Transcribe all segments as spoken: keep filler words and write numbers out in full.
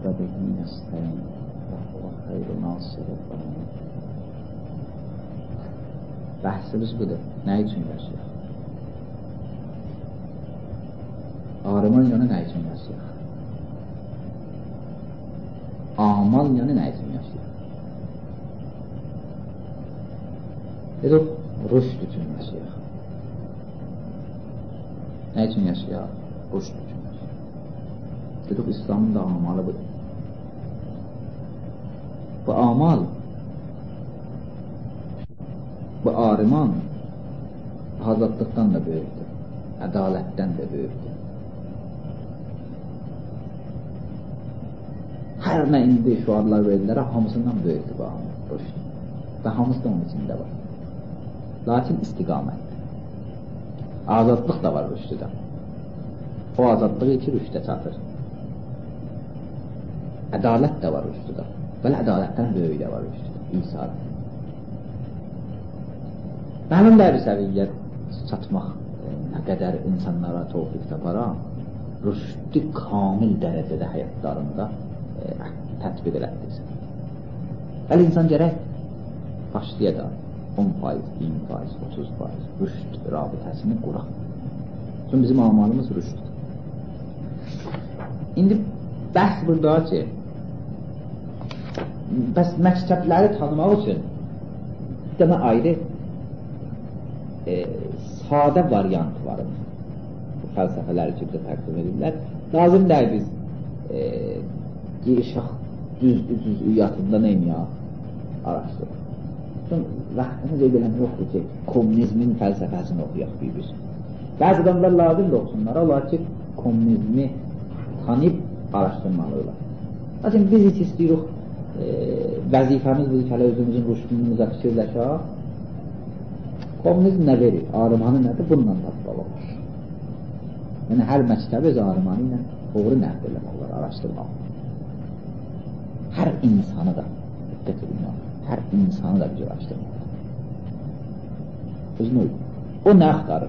və bihi nəstəyin və huvə xeyru nasirə qanun. Bəhsimiz budur. Nə üçün yaşayaq? Arıman yanı nə üçün yaşayaq? Amal yanı nə üçün yaşayaq? Dedik, rüşd üçün yaşayaq. Nə üçün yaşayaq? Rüşd üçün yaşayaq. Dedik, İslamın da amalı budur. Bu amal, bu arıman azadlıqdan da böyükdür, ədalətdən də böyükdür. Hər nə indi şuarlar verirlərə, hamısından böyükdür bu amal, rüşd. Və hamısı da onun içində var. Lakin istiqamətdir. Azadlıq da var rüşdüdə. O azadlığı iki rüşdə çatır. Ədalət də var rüşdüdə. Belə ədalətdən böyük də var rüşdüdə. İsa'da. Mənim də bir səviyyə çatmaq nə qədər insanlara tövfiq taparam, rüşdü kamil dərəcədə həyatlarında e, tətbiq elətdirsin. Bəli, insan gərək başlaya da on faiz, iyirmi faiz, otuz faiz rüşd rabitəsini quraq. Çünki bizim amalımız rüşdür. İndi bəhs burada ki, bəs məktəbləri tanımaq üçün bir dənə ayrı e, sadə variant var. Bu fəlsəfələri ki, bizə təqdim edirlər. Lazım deyil biz e, girişaq düz-düzüyyatında neymiyaq? Araşdırıq. Vaxtını qeyd eləmək yoxdur ki, komünizmin fəlsəfəsini oxuyaq bir-bir. Bəzi adamlar lazım da oxusunlar, olar ki, komünizmi tanıyıb araşdırmalıylar. Lakin biz heç istəyirik, e, vəzifəmiz budur ki, hələ özümüzün rüşdünümüzə fikirləşək. Komünizm nə verir? Arımanı nədir? Bununla tatbaq olur. Yəni, hər məktəb öz arımanı ilə doğru nəqd eləmək olar, araşdırmaq. Hər insanı da diqqət edin, hər insanı da bir araşdırmaq. Özünü uygun. O nə axtarır?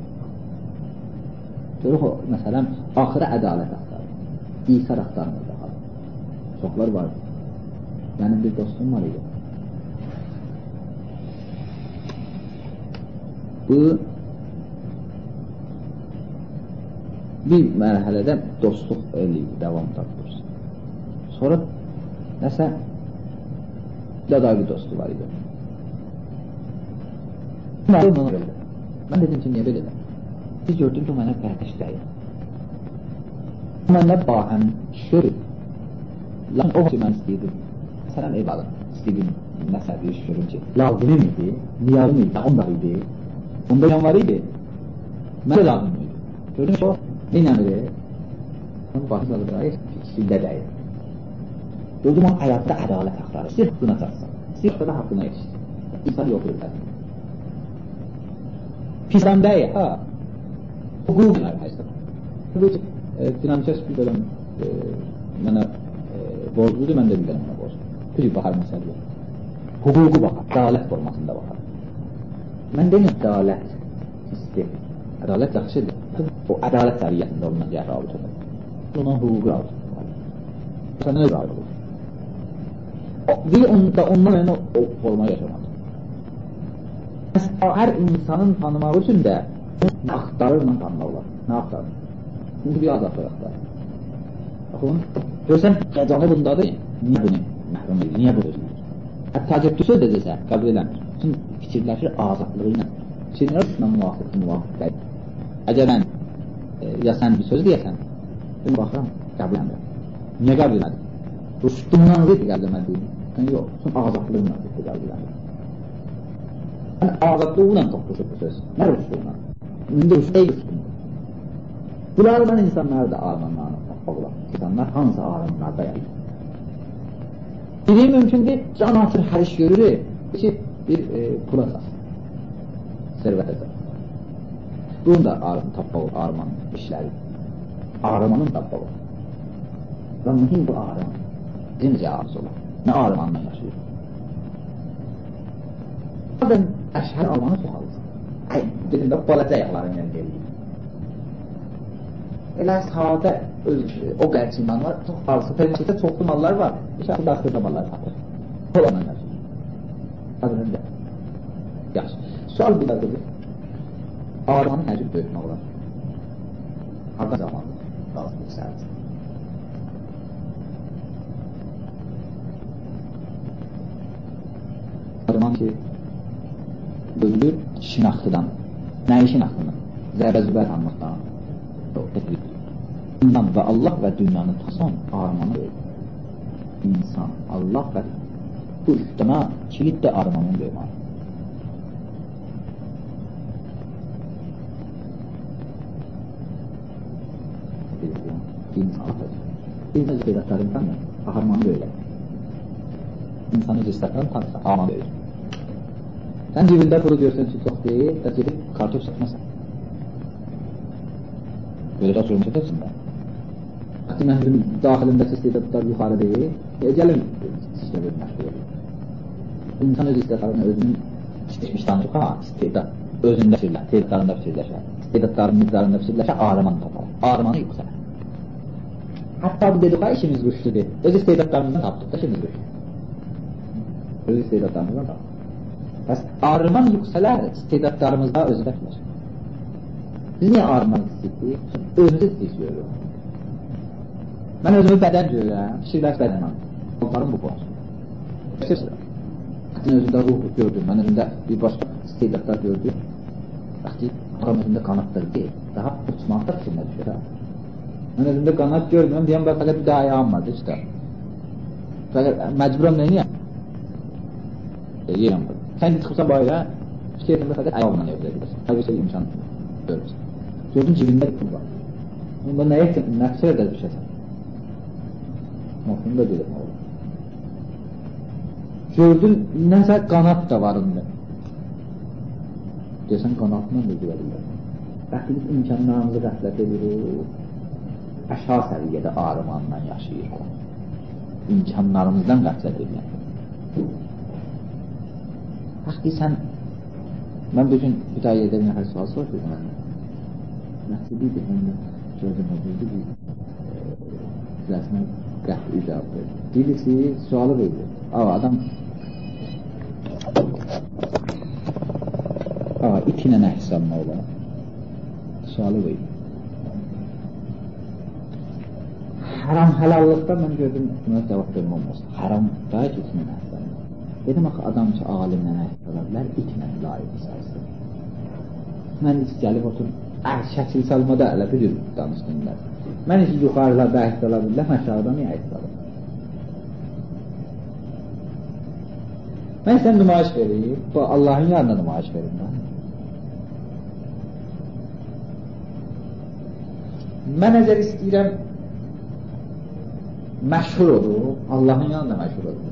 Görək o, məsələn, axıra ədalət axtarır. İsar axtarmır daha. Çoxlar var. Mənim bir dostum var idi. Bu bir mərhələdə dostluq eləyib, davam tapır. Sonra nəsə Dada bir dostu var idi. Mən dedim ki, niyə belə də? Biz gördüm ki, o mənə qardaş deyil. Mənə bahəm şörük. Lakin o ki, mən istəyirdim. Məsələn, ev alın. İstəyirdim, məsəl bir iş görüm ki, lazımım idi, niyarım idi, onda idi. Onda yan var idi. Mən də lazım idi. Gördüm ki, o neynəmiri? Onun bahis alıqları ikisində deyil. Gördüm, o həyatda ədalət axtarır. Sirf haqqına çatsın. Sirf da haqqına yetişsin. İnsan yoxdur ədalət. Pisdən deyil, ha? Hüquq nə həyatda? Hüquq, finansiyas bir bölüm mənə borcludur, mən də bir bölüm mənə borcludur. Bir baxar məsələ yox. Hüququ baxar, ədalət formasında baxar. Mən deyim, ədalət hissi. Ədalət yaxşıdır. O ədalət səviyyəsində ondan gəlir rabit olur. Ondan hüququ rabit olur. Sən nə rabit olur? Ve onda ondan yəni o forma yaşamadı. Hər insanın tanımaq üçün də nə axtarırla tanımaq olar. Nə axtarır? Çünki bir azadlıq axtarır. Baxın, görsən, qazanı bundadır. Niyə bunu məhrum edir? Niyə bu özünür? Hətta cəbdüsü edəcəksə, qəbul eləmir. Çünki fikirləşir azadlığı ilə. Fikirləşirlə müvafiq, müvafiq deyil. Əgər mən ya sən bir söz deyəsən, ben baxıram, qəbul eləmirəm. Niyə qəbul eləmir? Rüşdümdən rüzg gəlmədiyi. Yəni yox, çünki azadlığına rüzg gəlmədiyi. Yəni azadlığına toxuşub bu söz. Nə rüzgüylə? İndi rüzg ey rüzgündə. Bunlardan insanlar da armanlarına tapmaq. İnsanlar hansı armanlarda yayır? Biri mümkündür, can atır hər iş görür ki, bir e, pula satsın. Servət edir. Bunun da tapmaq arman işləri. Armanın tapmaq. Və mühim bu arman. Necə arzu olur? Nə armanla yaşayır? Bazen əşhər armanı soxalır. Ay, dedim də balaca ayaqların yəni deyil. Elə sadə öz, o qədər iman var, çox arzu, peyğəmbərdə çoxlu mallar var, inşallah daxildə mallar tapır. Olanlar yaşır. Adının da. Yaxşı. Sual bir dəqiqədir. Ağrımanın necə böyütmək olar? Harada zamandır? Qalsın bir səat. Ağrıman ki, bölülür şinaxtıdan. Nəyi şinaxtıdan? Zərbəzübər anlıqdan. İnsan və Allah və dünyanı tasan ağrımanı böyür. İnsan, Allah və bu üstəmə kilit də ağrımanın böyümər. Biz öz qeydatlarından ağarmanı böylər. İnsanı öz istəklərini tanırsa, ağarmanı böyür. Sən cibində pulu görsən ki, çox deyil, da gedib kartof satmasan. Böyle də oturmuş edəsin də. Hatta məhvinin daxilindəki istedadlar yuxarı deyil, e, gəlin sizə vermək deyil. İnsan öz istəklərini özünün seçmiş tanrı, ha, istedad özündə fikirlər, istedadlarında fikirləşər, istedadların mizdarında fikirləşər, ağrımanı tapar, ağrımanı yüksələr. Hatta bu dedik ha işimiz güçlüdür. Öz istedadlarımızdan tapdık da işimiz güçlüdür. Öz istedadlarımızdan tapdık. Bəs ağrıman yüksələr, istedadlarımızda özü dəkilir. Biz niyə ağrıman istəyik? Özümüzü istəyirik. Mən özümü bədən görürəm, fikirlər bədənəm. Onların bu boğaz. Mən özümdə ruh gördüm, mən özümdə bir başqa istedadlar gördüm. Bəxti, adam özümdə qanatdır deyil, daha uçmaqda fikirlə düşür. Mən özümdə qanat görmüyorum, deyəm, bəx, fəqət bir daha ayağım vardı işte. Fəqət, məcburam neyini? Yeyəm var. Sən çıxırsan bayıra, fikirlərimdə fəqət ayağımdan evdə edirsən. Hər bir şey imkan görürsən. Gördün cibində bir pul var. Onda nəyə nəqsər edər düşəsən? Məxbunu da görürəm olur. Gördün, nəsə qanat da varında. Deyəsən, qanatla da görürlər. Bəxti biz imkanlarımızı qəflət edirik. Aşağı səviyyədə ağrımandan yaşayır. İmkanlarımızdan qəflət edirlər. Baxı sən, mən bugün bir daha yerdə bir nəfər sual soruşuyorum. Nəfsilidir, mən də gördüm, o bildi bir rəsmə qəfli cavab verdi. Birisi sualı verdi. Aa, adam Aa, iki ilə nə hesabına olar? Sualı verdi. Haram halallıqda mən gördüm, buna cavab vermə olmasın. Haram da ki, iki ilə nə hesabına. Dedim, axı, adam ki, alimlə nə hesablarlar, iki ilə layiq hesabsın. Mən heç gəlib otur, şəkil salmada ələ bilir danışdımlar. Mən heç yuxarılarda əhs ala bilirlər, aşağıda niyə əhs ala? Mən sən nümayiş vereyim, bu Allahın yanında nümayiş verim. Mən əgər istəyirəm, məşhur olur, Allahın yanında məşhur olur.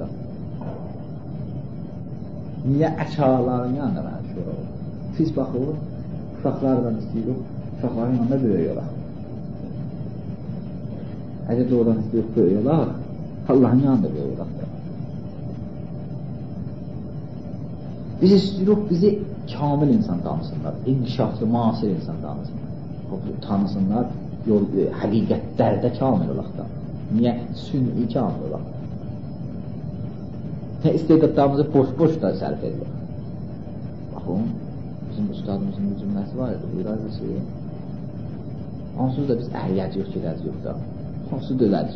Niyə əşaların yanında məşhur olur? Pis baxır, uşaqlardan istəyir, uşaqların yanında böyük olar. Əgər doğrudan istəyir, böyük olar, Allahın yanında böyük olar. Biz istəyirik, bizi kamil insan tanısınlar, inkişaflı, masir insan tanısınlar. Tanısınlar, yol, həqiqətlərdə kamil olaqda. Niyə? Sünni kamil olaqda. Nə istedadlarımızı boş-boş da sərf edilir. Baxın, bizim ustadımızın bir cümləsi var idi, buyur arzusu. Onsuz da biz əhiyyəc yox, gedəc yox da. Onsuz da öləc.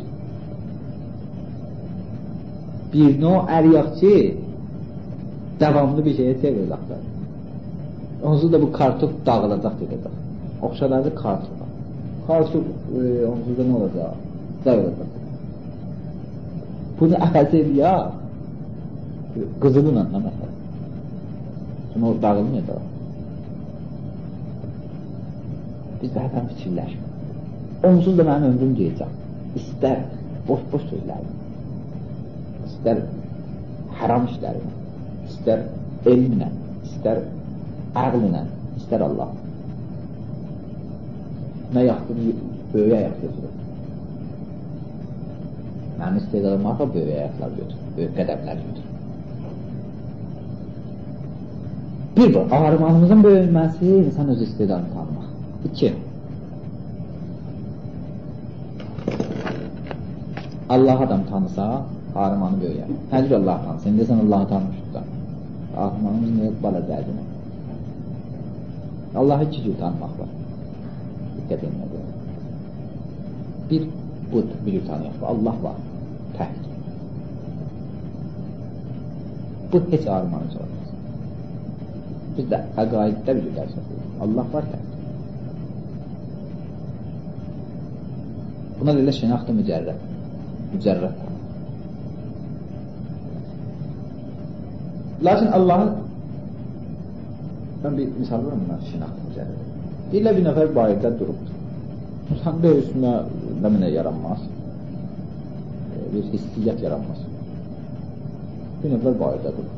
Bir no əriyyaq ki, davamlı bir şeyə çevirir axtar. Onsuz da bu kartof dağılacaq dedəcək. Oxşalardı kartofa. Kartof e, onsuz da nə olacaq? Dağılacaq. Bunu əfəz ediyor. Qızılınla nə məsələ? Sonra o dağılmıyor da. Biz də hədən fikirləşmir. Onsuz da mənim ömrüm deyəcək. İstər boş-boş sözlərini, istər haram işlərini, istər elmlə, istər ağlına, istər Allah. Nə yaxdır, böyük ayaq götürür. Mənim istedadım var da böyük ayaqlar götürür, böyük qədəmlər götürür. Bir bu, ağrımanımızın böyülməsi insan öz istedadını tanımaq. İki, Allah adam tanısa, Armanı böyüyər. Hər cür Allah tanısa, indi sən Allahı tanımışıq da. Armanımız niyə bala dərdinə? Allahı iki cür tanımaq var. Diqqət edin. Bir, bu bir cür tanıyaq. Allah var, tək. Bu heç armanı sormaz. Biz də əqaiddə bir cür dərs oxuyuruq. Allah var, tək. Buna deyirlər şinaxt-ı mücərrəd. Mücərrəd tanı. Lakin Allah'ın, ben bir misal verim buna şinaxt-ı mücərrəd. Deyirlər bir nəfər bayırda durubdur. Səndə üstünə nəminə yaranmaz. Bir hissiyyət yaranmaz. Bir nəfər bayırda durub.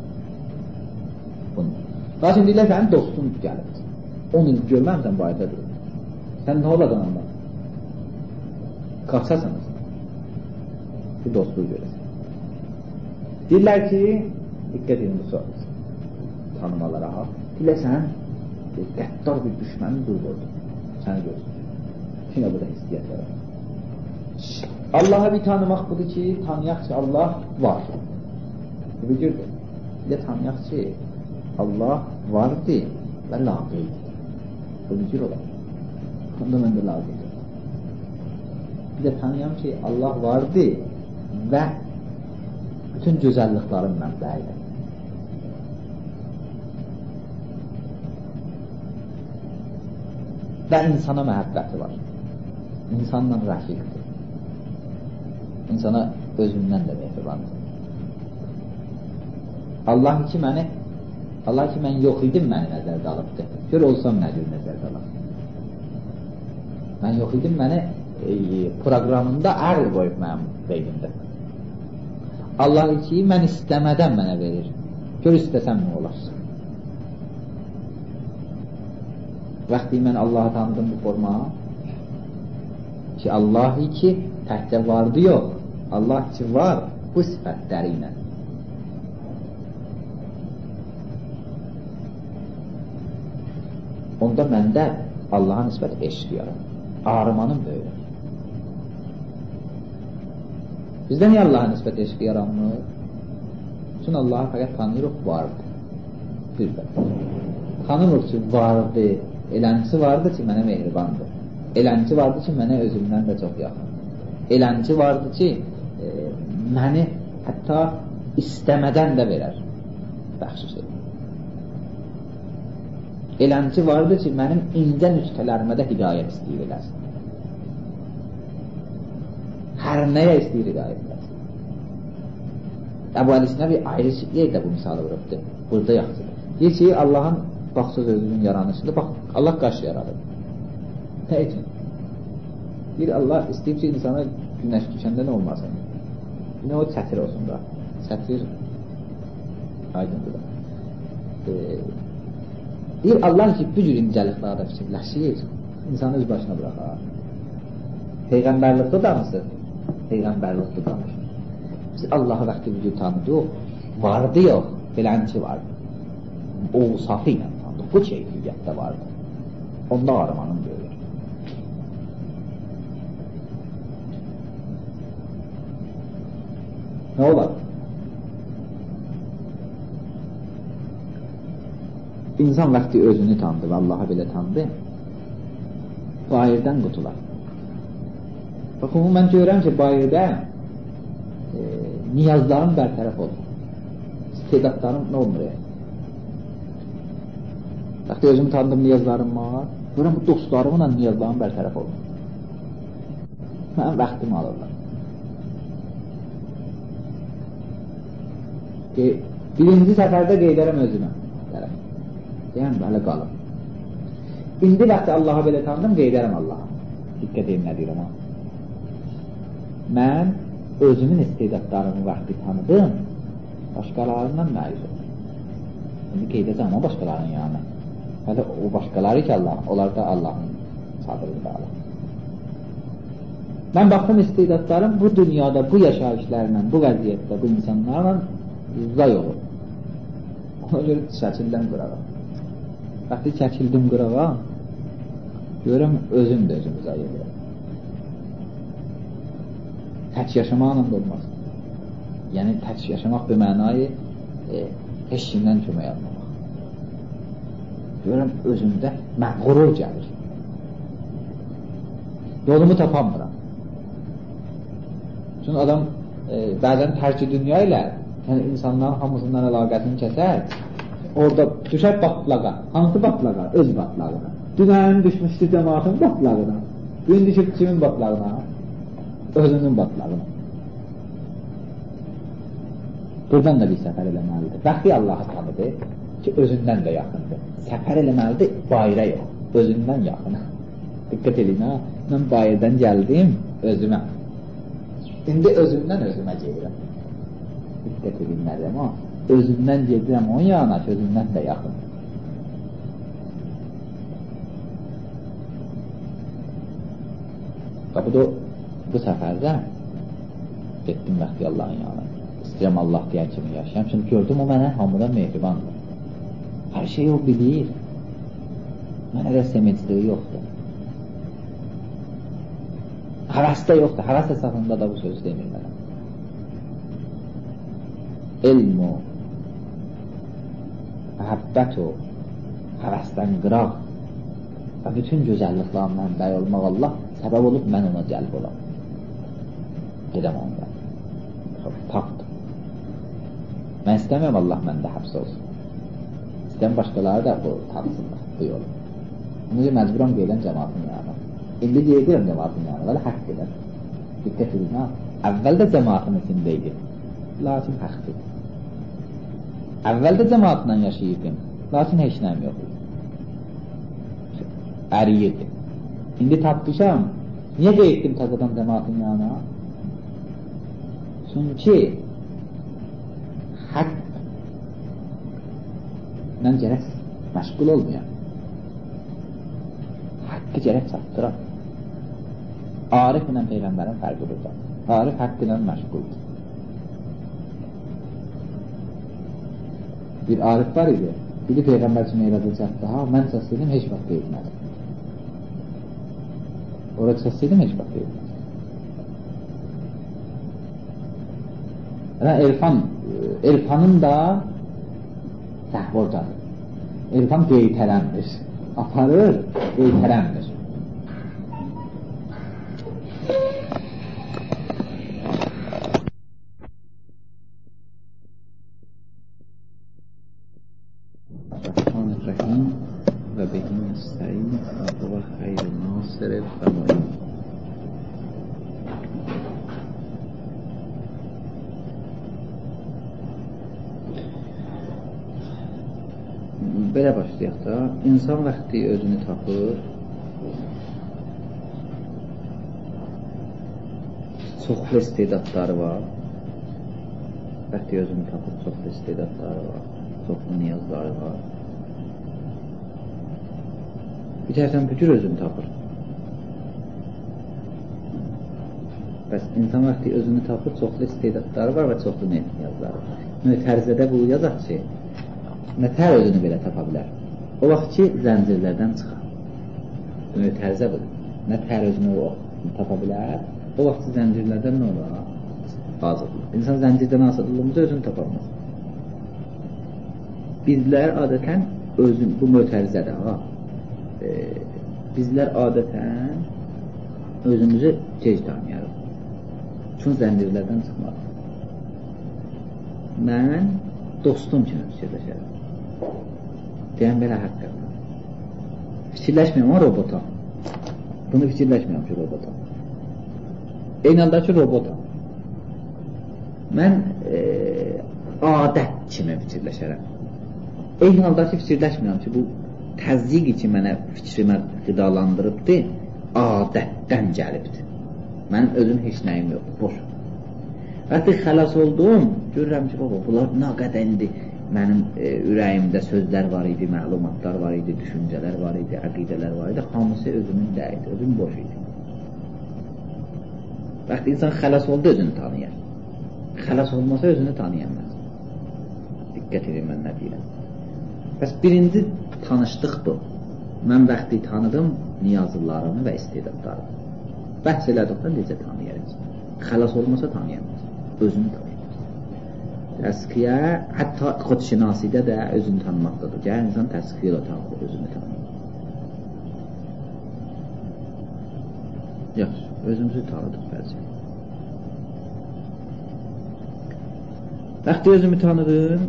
Lakin deyirlər sənin dostun gəlib. on il görməmsən bayırda durub. Sən nə oladan ondan? Qaçasanız. Bir dostluğu görəsən. Deyirlər ki, diqqət edin bu soru. Tanımalara ha. Deyirlər sən qəddar bir düşmənin durdurdu. Səni görsün. Yine bu da hissiyat yarar. Allah'a bir tanımaq budur ki, tanıyaq ki Allah var. Bu bir cürdür. Bir de tanıyaq ki Allah vardır və laqeydir. Bu bir cür olar. Onda mən də laqeydir. Bir de tanıyam ki Allah vardır və bütün gözəlliklərin mənbəyidir. Və insana məhəbbəti var. İnsanla rəfiqdir. İnsana özündən də mehribandır. Allah ki məni Allah ki mən yox idim məni nəzərdə alıbdır. Gör olsam nə cür nəzərdə alıb. Mən yox idim məni e, proqramında əql qoyub mənim beynimdə. Allah ki mən istəmədən mənə verir. Gör istəsəm nə olarsa. Vaxtı mən Allah'ı tanıdım bu forma ki Allah'ı ki təkcə vardı yox. Allah ki var bu sifətləri ilə. Onda məndə Allah'a nisbət eşq yarar. Armanım böyür. Bizdə niyə Allah'a nisbət eşq yaranmır? Çünki Allah'ı fəqət tanıyırıq vardı. Bir də. Tanımır ki vardı. Elənçi vardı ki mənə mehribandır. Elənçi vardı ki mənə özümdən də çox yaxın. Elənçi vardı ki e, məni hətta istəmədən də verər. Bəxşiş edir. Elənçi vardı ki mənim incə nüktələrimə də hidayət istəyir eləsin. Hər nəyə istəyir hidayət eləsin. Əbu Əlisinə bir ayrı yerdə bu misalı vurubdur. Burada yaxşıdır. Deyir ki Allah'ın baxsız özünün yaranışında bax Allah qaş yaradır. Nə üçün? Bir Allah istəyib ki insana günəş düşəndə nə olmasın? Yine o çətir olsun da. Çətir aydındır da. Ee, bir Allah ki bu cür incəliklərdə fikirləşir, insanı öz başına bıraxar. Peyğəmbərlikdə danışır. Peyğəmbərlikdə danışır. Biz Allah'ı vaxtı bir cür tanıdıq. Vardı yox. Belənçi vardı. O safı ilə tanıdıq. Bu keyfiyyətdə vardı. Onda armanın böyür. Nə olar? İnsan vaxtı özünü tanıdı və Allah'a belə tanıdı, bayırdan qutular. Baxın, mən görürəm ki, bayırda e, niyazlarım bərtərəf olur. İstedadlarım nə olmur? Vaxtı özümü tanıdım, niyazlarım var. Görürəm, bu dostlarımla niyazlarım bərtərəf olur. Mənim vaxtımı alırlar. Birinci səfərdə qeydərəm özümə. Deyəm, hələ qalım. İndi vaxtı Allah'a belə tanıdım, qeydərəm Allah'a. Diqqət edin, nə deyirəm ha? Mən özümün istedadlarımı vaxtı tanıdım, başqalarından məyuz olur. İndi qeydəcəm o başqalarının yanına. Hələ o başqaları ki Allah, onlar da Allah'ın sadırında Allah. Mən baxdım istedadlarım bu dünyada, bu yaşayışlarla, bu vəziyyətdə, bu insanlarla zay olur. Ona görə çəkildən qırağa. Vaxtı çəkildim qırağa, görürəm özüm də özümü zay edirəm. tək yaşamaqla da olmaz. Yəni, tək yaşamaq bir mənayı e, heç kimdən kömək almamaq. Görürəm, özümdə məğrur gəlir. Yolumu tapamıram. Çünki adam e, bəzən tərki dünya ilə yəni insanların hamısından əlaqəsini kəsər, orada düşər batlağa. Hansı batlağa? Öz batlağına. Dünənin düşmüşdü cəmaatın batlağına. Gün düşüb kimin batlağına? Özünün batlağına. Buradan da bir səfər eləməlidir. Bəxti Allah'a tanıdı ki, özündən də yaxındır. Səfər eləməlidir, bayra yox. Özündən yaxın. Diqqət edin, ha? Mən bayırdan gəldim özümə. İndi özümdən özümə gedirəm. Diqqət edin mənim, ha? Özümdən gedirəm o yana ki, özümdən də yaxın. Bu da bu səfərdə getdim bəxti Allah'ın yanına. İstəyirəm Allah deyən kimi yaşayam. Çünki gördüm o mənə hamıdan mehribandır. Hər şeyi o bilir. Mənə də sevincliyi yoxdur. Həvəsdə yoxdur. Həvəs əsasında da bu sözü demir mənə. Elm o, məhəbbət o, həvəsdən qıraq və bütün gözəlliklərin mənbəyi olmaq Allah səbəb olub mən ona cəlb olam. Gedəm ondan. Tapdır. Mən istəməyəm Allah məndə həbs olsun. İstəyəm başqaları da bu tapsınlar, bu yolu. Bunu ki, məcburam qeylən cəmaatın yanına. İndi deyirəm cəmaatın yanına, vələ haqq edər. Diqqət edin, ha? Əvvəldə cəmaatın içindeydim, lakin haqq edin. Əvvəldə cəmaatla yaşayırdım, lakin heç nəyim yox idi. Əriyirdim. İndi tapmışam, niyə qeyddim təzədən cəmaatın yanına? Çünki haqqla gərək məşğul olmayan. Haqqı gərək çatdıran. Arif ilə Peyğəmbərin fərqi burada. Arif haqqı ilə məşğuldur. Bir arif var idi, biri Peyğəmbər üçün eradılacaqdı, ha, mən səsliydim, heç vaxt deyilmədim. Orada səsliydim, heç vaxt deyilmədim. Yəni, Elfan, Elfanın da səhv oradadır. Elfan qeytərəndir. Aparır, qeytərəndir. Rahmanirrahim və bihi nəstəyin və huve xeyr-i nasir və mu'in. Belə başlayaq da, insan vaxtı özünü tapır, çoxlu istedadları var, vaxtı özünü tapır, çoxlu istedadları var, çoxlu niyazları var. Bir tərəfdən bücür özünü tapır. Bəs insan vaxtı özünü tapır, çoxlu istedadları var və çoxlu niyazları var. Mütərzədə bu yazaq ki, nətər özünü belə tapa bilər? O vaxt ki, zəncirlərdən çıxar. Mütərzə budur. Nətər özünü o tapa bilər? O vaxt ki, zəncirlərdən nə olar? Azadlıq. İnsan zəncirdən azadlığımızda özünü tapamaz. Bizlər adətən özün, bu mütərzədə, ha, e, bizlər adətən özümüzü gec tanıyarıq. Çünki zəncirlərdən çıxmarıq. Mən dostum kimi fikirləşərəm. Deyən belə haqqı. Fikirləşməyəm o robota. Bunu fikirləşməyəm ki, robota. Eyni anda ki, robota. Mən e, adət kimi fikirləşərəm. Eyni anda ki, fikirləşməyəm ki, bu təzyiq ki, mənə fikrimə qidalandırıbdır, adətdən gəlibdir. Mənim özüm heç nəyim yoxdur, boşum. Hətta xəlas oldum, görürəm ki, baba, bunlar nə qədər indi mənim e, ürəyimdə sözlər var idi, məlumatlar var idi, düşüncələr var idi, əqidələr var idi, hamısı özümün deyildi, özüm boş idi. Bəxti insan xəlas oldu, özünü tanıyar. Xəlas olmasa özünü tanıyamaz. Diqqət edin, mən nə deyirəm. Bəs birinci tanışdıq bu. Mən bəxti tanıdım niyazlarımı və istedadlarımı. Bəhs elədikdən necə tanıyarıq? xəlas olmasa tanıyamaz. Özünü tanıyamaz. Təskiyə, hətta xudşinasidə də özünü tanımaqdadır. Gəl insan təskiyə ilə tanır, özünü tanıyır. Yaxşı, özümüzü tanıdıq bəzi. Bəxti özümü tanıdım,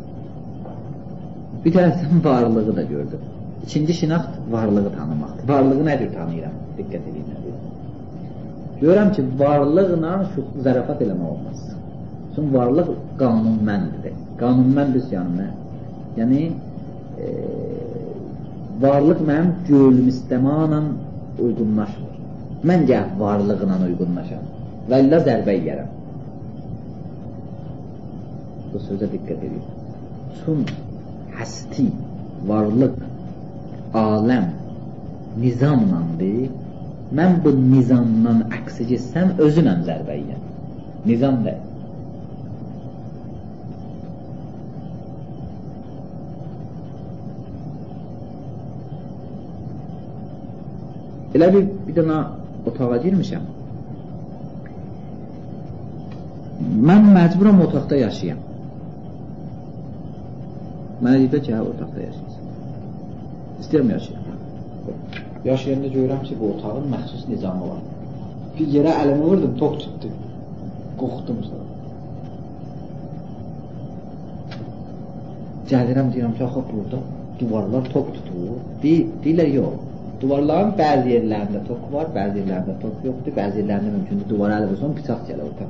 bir tərəfdən varlığı da gördüm. İkinci şinaxt varlığı tanımaqdır. Varlığı nədir tanıyıram? Diqqət edin nədir? Görürəm ki, varlıqla şu zərafat eləmək olmaz. Çünki varlıq qanunməndir. Qanunməndir yəni. Yəni, e, varlıq mənim gönlüm istəmanla uyğunlaşmır. Mən gəl varlığına uyğunlaşam və illa zərbə yiyərəm. Bu sözə diqqət edin. Çünki həsti, varlıq, aləm nizamlandır. Mən bu nizamdan əksi getsəm özünəm zərbə yiyəm. Nizam deyil. Elə bir, bir dənə otağa girmişəm. Mən məcburam otaqda yaşayam. Mənə deyiblər ki, hə, otaqda yaşayasın. İstəyirəm yaşayam. Yaşayanda görürəm ki, bu otağın məxsus nizamı var. Bir yerə əlimi vurdum, tok tutdu. Qoxdum sonra. Gəlirəm, deyirəm ki, axı burada duvarlar tok tutur. Deyirlər, yox. Duvarların bəzi yerlərində tok var, bəzi yerlərində tok yoxdur, bəzi yerlərində mümkündür duvara əl vursan, bıçaq gələ utan.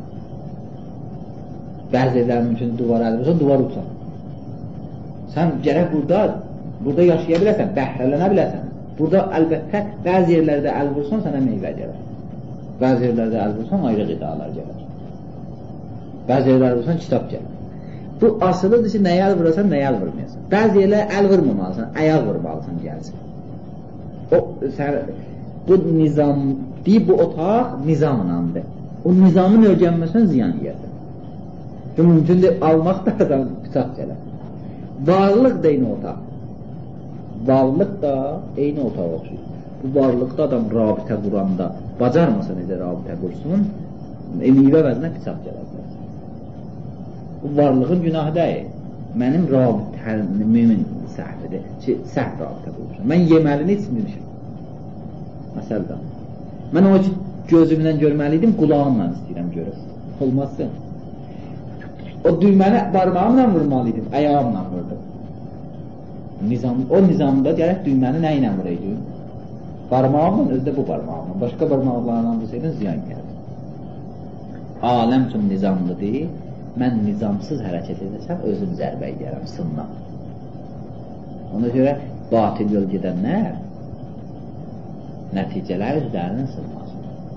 Bəzi yerlərində mümkündür duvara əl vursan, duvar utan. Sən gərək burada, burada yaşaya biləsən, bəhrələnə biləsən. Burada əlbəttə bəzi yerlərdə əl vursan, sənə meyvə gələr. Bəzi yerlərdə əl vursan, ayrı qidalar gələr. Bəzi yerlərdə vursan, kitab gələr. Bu asılıdır ki, nəyə əl vurasan, nəyə əl vurmayasan. Bəzi yerlərə əl vurmamalısan, ayaq vurmalısan gəlsin. O, sən, bu nizam, deyib bu otaq nizamlandır. O nizamın öyrənməsən ziyan yiyəsən. Çünki mümkündür, almaq da adam bıçaq gələr. Varlıq da eyni otaq. Varlıq da eyni otaq oxşuyur. Bu varlıqda adam rabitə quranda, bacarmasa necə rabitə qursun, meyvə vəzinə bıçaq gələr. Bu varlığın günahı deyil. Mənim rabitəlimin səhvidir ki, səhv rabitə qurmuşam. Mən yeməlini içmirmişim. Məsəldən. Mən o ki, gözümdən görməliydim, qulağımla istəyirəm görür. Olmazsın. O düyməni barmağımla vurmalıydım, ayağımla vurdum. Nizam, o nizamda gərək düyməni nə ilə vuraydım? Barmağımla, özdə bu barmağımla. Başqa barmaqlarla vursaydın ziyan gəldi. Aləm üçün nizamlıdır. Mən nizamsız hərəkət edəsəm, özüm zərbə yiyərəm, sınlam. Ona görə batil yol gedənlər nəticələr üzərinin sınmaz.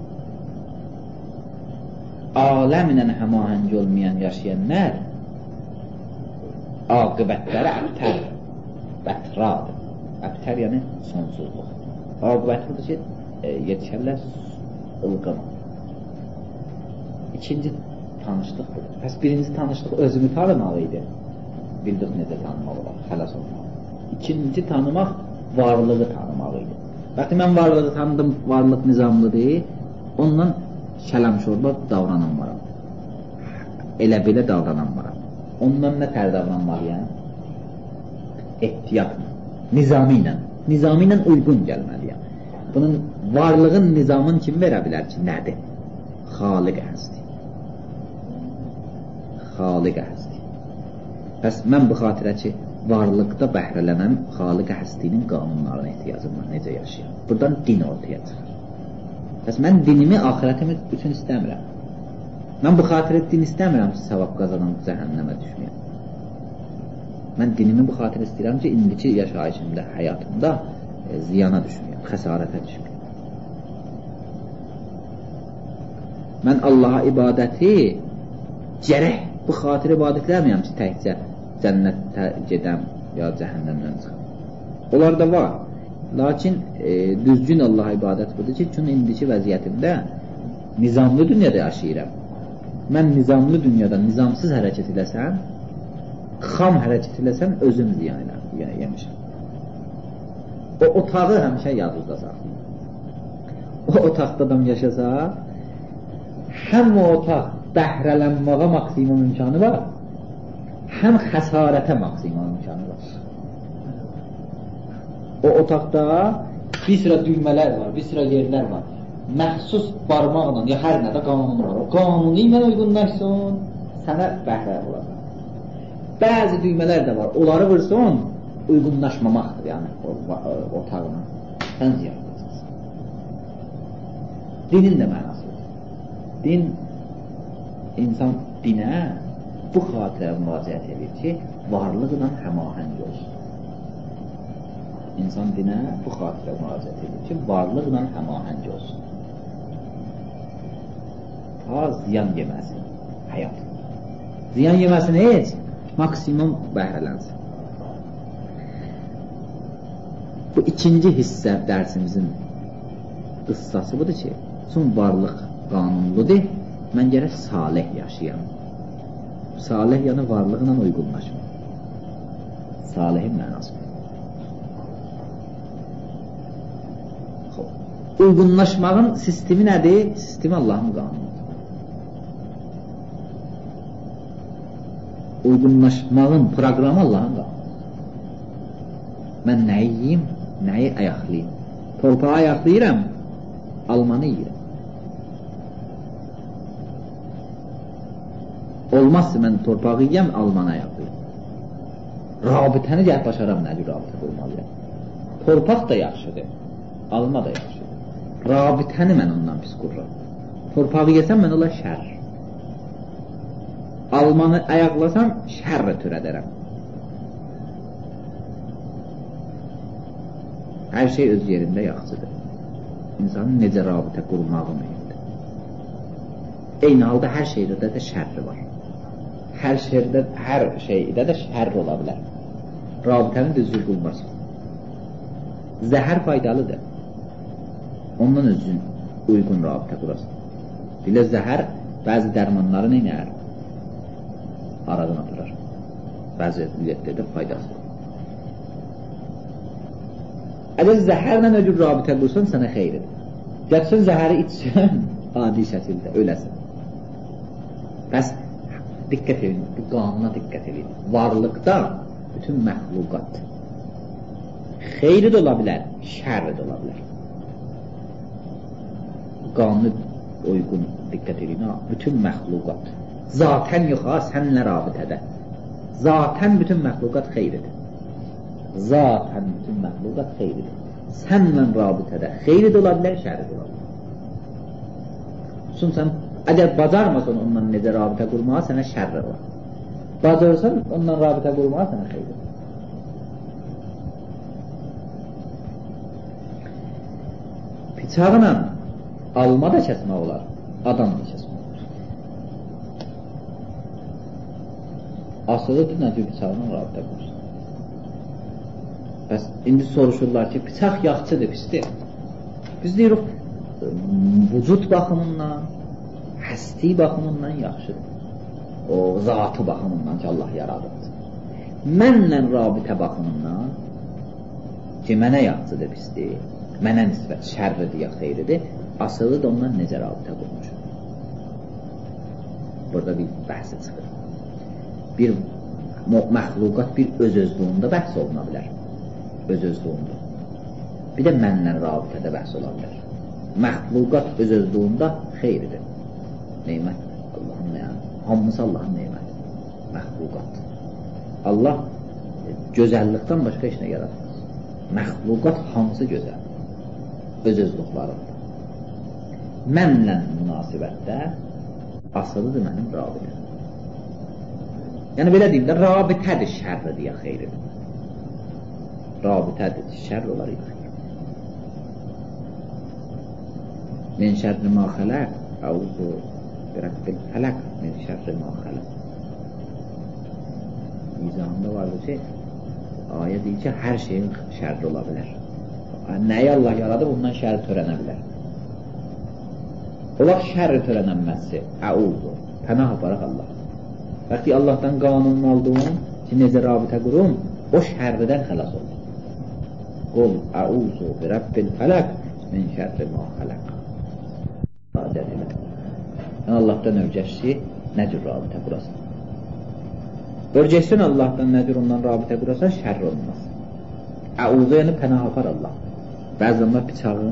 Aləm ilə həmahəng olmayan yaşayanlar aqibətləri əbtər, bətradır. Əbtər yəni sonsuzluq. Aqibətlidir ki, e, yetişərlər ılqın. İkinci tanışlıq budur. Pəs birinci tanışlıq özümü tanımaq idi. Bildik necə tanımaq olar, xəlas olmaq. İkinci tanımaq varlığı tanımaq idi. Bəxti mən varlığı tanıdım, varlıq nizamlıdır, ondan kələm şorba davranan varam. Elə belə davranan varam. Ondan nə tər davranmalıyam? Ehtiyatla, nizami ilə, nizami ilə uyğun gəlməliyəm. Bunun varlığın nizamın kim verə bilər ki, nədir? Xaliq həsti. Xaliq həsti. Bəs mən bu xatirə ki, varlıqda bəhrələnən xaliq həstinin qanunlarına ehtiyacım var, necə yaşayam? Buradan din ortaya çıxır. Bəs mən dinimi, axirətimi üçün istəmirəm. Mən bu xatirə din istəmirəm ki, savab qazanan cəhənnəmə düşməyəm. Mən dinimi bu xatirə istəyirəm ki, indiki yaşayışımda, həyatımda e, ziyana düşməyəm, xəsarətə düşməyəm. Mən Allaha ibadəti gərək bu xatirə ibadət eləməyəm ki, təkcə cənnətə gedəm ya cəhənnəmdən çıxam. Onlar da var. Lakin e, düzgün Allaha ibadət budur ki, çünki indiki vəziyyətimdə nizamlı dünyada yaşayıram. Mən nizamlı dünyada nizamsız hərəkət edəsəm, xam hərəkət edəsəm, özüm ziyan yemişəm. O otağı həmişə yadınızda saxlayın. O otaqda adam yaşasa, həm o otaq bəhrələnməyə maksimum imkanı var, həm xəsarətə maksimum imkanı var. O otaqda bir sıra düymələr var, bir sıra yerlər var. Məxsus barmaqla, ya hər nədə qanun var. O qanuni ilə uyğunlaşsın, sənə bəhrə olacaq. Bəzi düymələr də var, onları vursun, uyğunlaşmamaqdır, yəni o, o, otağına. Sən ziyan edəcəksən. Dinin də mənasıdır. Din, insan dinə bu xatirə müraciət edir ki, varlıqla həmahəng olsun. İnsan dinə bu xatirə müraciət edir ki, varlıqla həmahəng olsun. Ta ziyan yeməsin, həyat. Ziyan yeməsin heç, maksimum bəhrələnsin. Bu ikinci hissə dərsimizin qıssası budur ki, son varlıq qanunludur, mən gərək salih yaşayam. Salih yəni varlığına uyğunlaşma. Salihin mənası. Uyğunlaşmağın sistemi nədir? Sistemi Allahın qanunudur. Uyğunlaşmağın proqramı Allahın qanunudur. Mən nəyi yiyim, nəyi ayaqlayayım? Torpağı ayaqlayıram, almanı yiyirəm. Olmazsa mən torpağı yiyəm, almanı ayaqlayayım. Rabitəni deyək başaram, nə cür rabitə qurmalıyam. Torpaq da yaxşıdır, alma da yaxşıdır. Rabitəni mən ondan pis qururam. Torpağı yesəm mən ola şər. Almanı ayaqlasam şərri törədərəm. Hər şey öz yerində yaxşıdır. İnsanın necə rabitə qurmağı mühümdür. Eyni halda hər şeydə də şərri var. Hər şeydə, hər şeydə də şərri ola bilər. Rabitəni düzgün qurmasın. Zəhər faydalıdır. Ondan özün uyğun rabitə qurasın. Dilə zəhər bəzi dərmanları neynər? Aradan aparar. Bəzi üliyyətlərdə faydası var. Əgər zəhərlə öcür rabitə qursan, sənə xeyridir. Gəlsən zəhəri içsən, adi şəkildə öləsin. Bəs diqqət edin, bu qanuna diqqət edin. Varlıqda bütün məxluqat xeyri də ola bilər, şərri də ola bilər. Qanuna uyğun diqqət edin, bütün məxluqat. Zatən yox, ha, sənlə rabitədə. Zatən bütün məxluqat xeyridir. Zatən bütün məxluqat xeyridir. Sənlə rabitədə xeyri də ola bilər, şərri də ola bilər. Çünki sən əgər bacarmasan ondan necə rabitə qurmağa, sənə şərri var. Bacarırsan ondan rabitə qurmağa, sənə xeyri var. Bıçağla alma da kəsmək olar, adam da kəsmək olar. Asılıdır necə bıçağla rabitə qursun. Bəs indi soruşurlar ki, bıçaq yaxçıdır, pisdir. Biz deyirik, vücud baxımından, həsti baxımından yaxşıdır. O zatı baxımından ki, Allah yaradır. Mənlə rabitə baxımından ki, mənə yaxçıdır, pisdir, mənə nisbət şərridir ya xeyridir, asılı da ondan necə rabitə qurmuşum. Burada bir bəhsə çıxır. Bir məxluqat bir öz-özlüğündə bəhs oluna bilər. Öz-özlüğündə. Bir də mənlə rabitədə bəhs ola bilər. Məxluqat öz-özlüğündə xeyridir. Neymət Allahın neyməti. Hamısı Allahın neyməti. Məxluqat. Allah gözəllikdən başqa işinə yaratmaz. Məxluqat hamısı gözəl. Öz-özlüqlarında. Mənlə münasibətdə asılıdır mənim rabitəm. Yəni belə deyim də, rabitədir şərridir ya xeyridir. Rabitədir, şərr olar ya xeyridir. Min şərri ma xələq, əuzu birəbbil fələq, min şərri ma xələq. İzahında vardır ki, ayə deyir ki, hər şeyin şərri ola bilər. Nəyi Allah yaradıb, ondan şərri törənə bilər. O vaxt şərri törənənməsi, əuzu, pənah aparaq Allah. Bəxti Allahdan qanunun aldığım ki, necə rabitə qurum, o şərridən xəlas olur. Qul əuzu birəbbil fələq min şərri ma xələq. Yəni Allahdan öyrəşsi, nə cür rabitə qurasan? Öyrəşsin Allahdan nə cür ondan rabitə qurasan, şərr olmaz. Əuzu yəni pənah apar Allah. Bəzənlər bıçağın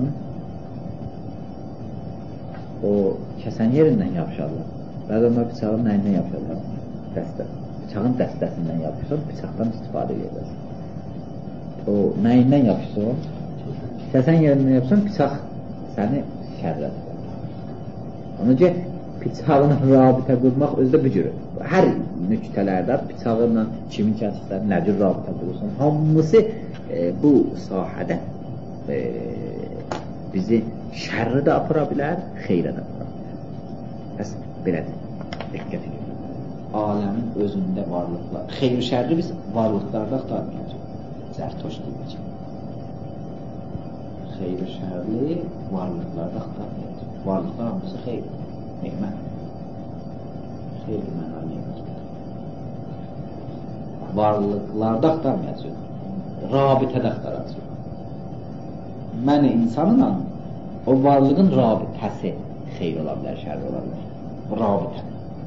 o kəsən yerindən yapışarlar. Bəzənlər bıçağın nəyindən yapışarlar? Dəstə. Bıçağın dəstəsindən yapışsan, bıçaqdan istifadə edəcəksən. O nəyindən yapışsan? Kəsən yerindən yapışsan, bıçaq səni şərrədir. Ona ki, bıçağına rabitə qurmaq özdə bu cürü. Hər nüqtələrdə bıçağınla kimin kəsirsən, nə cür rabitə qurursan, hamısı e, bu sahədə e, bizi şərri də apara bilər, xeyrə də apara bilər. Bəs belədir, diqqət edin. Aləmin özündə varlıqlar, xeyr şərri biz varlıqlarda axtarmayacaq. Zərtoş deyəcək. Xeyr şərri varlıqlarda axtarmayacaq. Varlıqlar hamısı xeyr, nimət. Xeyr mənə nimət. Varlıqlarda axtarmayacaq. Rabitədə axtaracaq. Mən insanla o varlığın rabitəsi xeyr ola bilər, şərr ola bilər. Rabitə.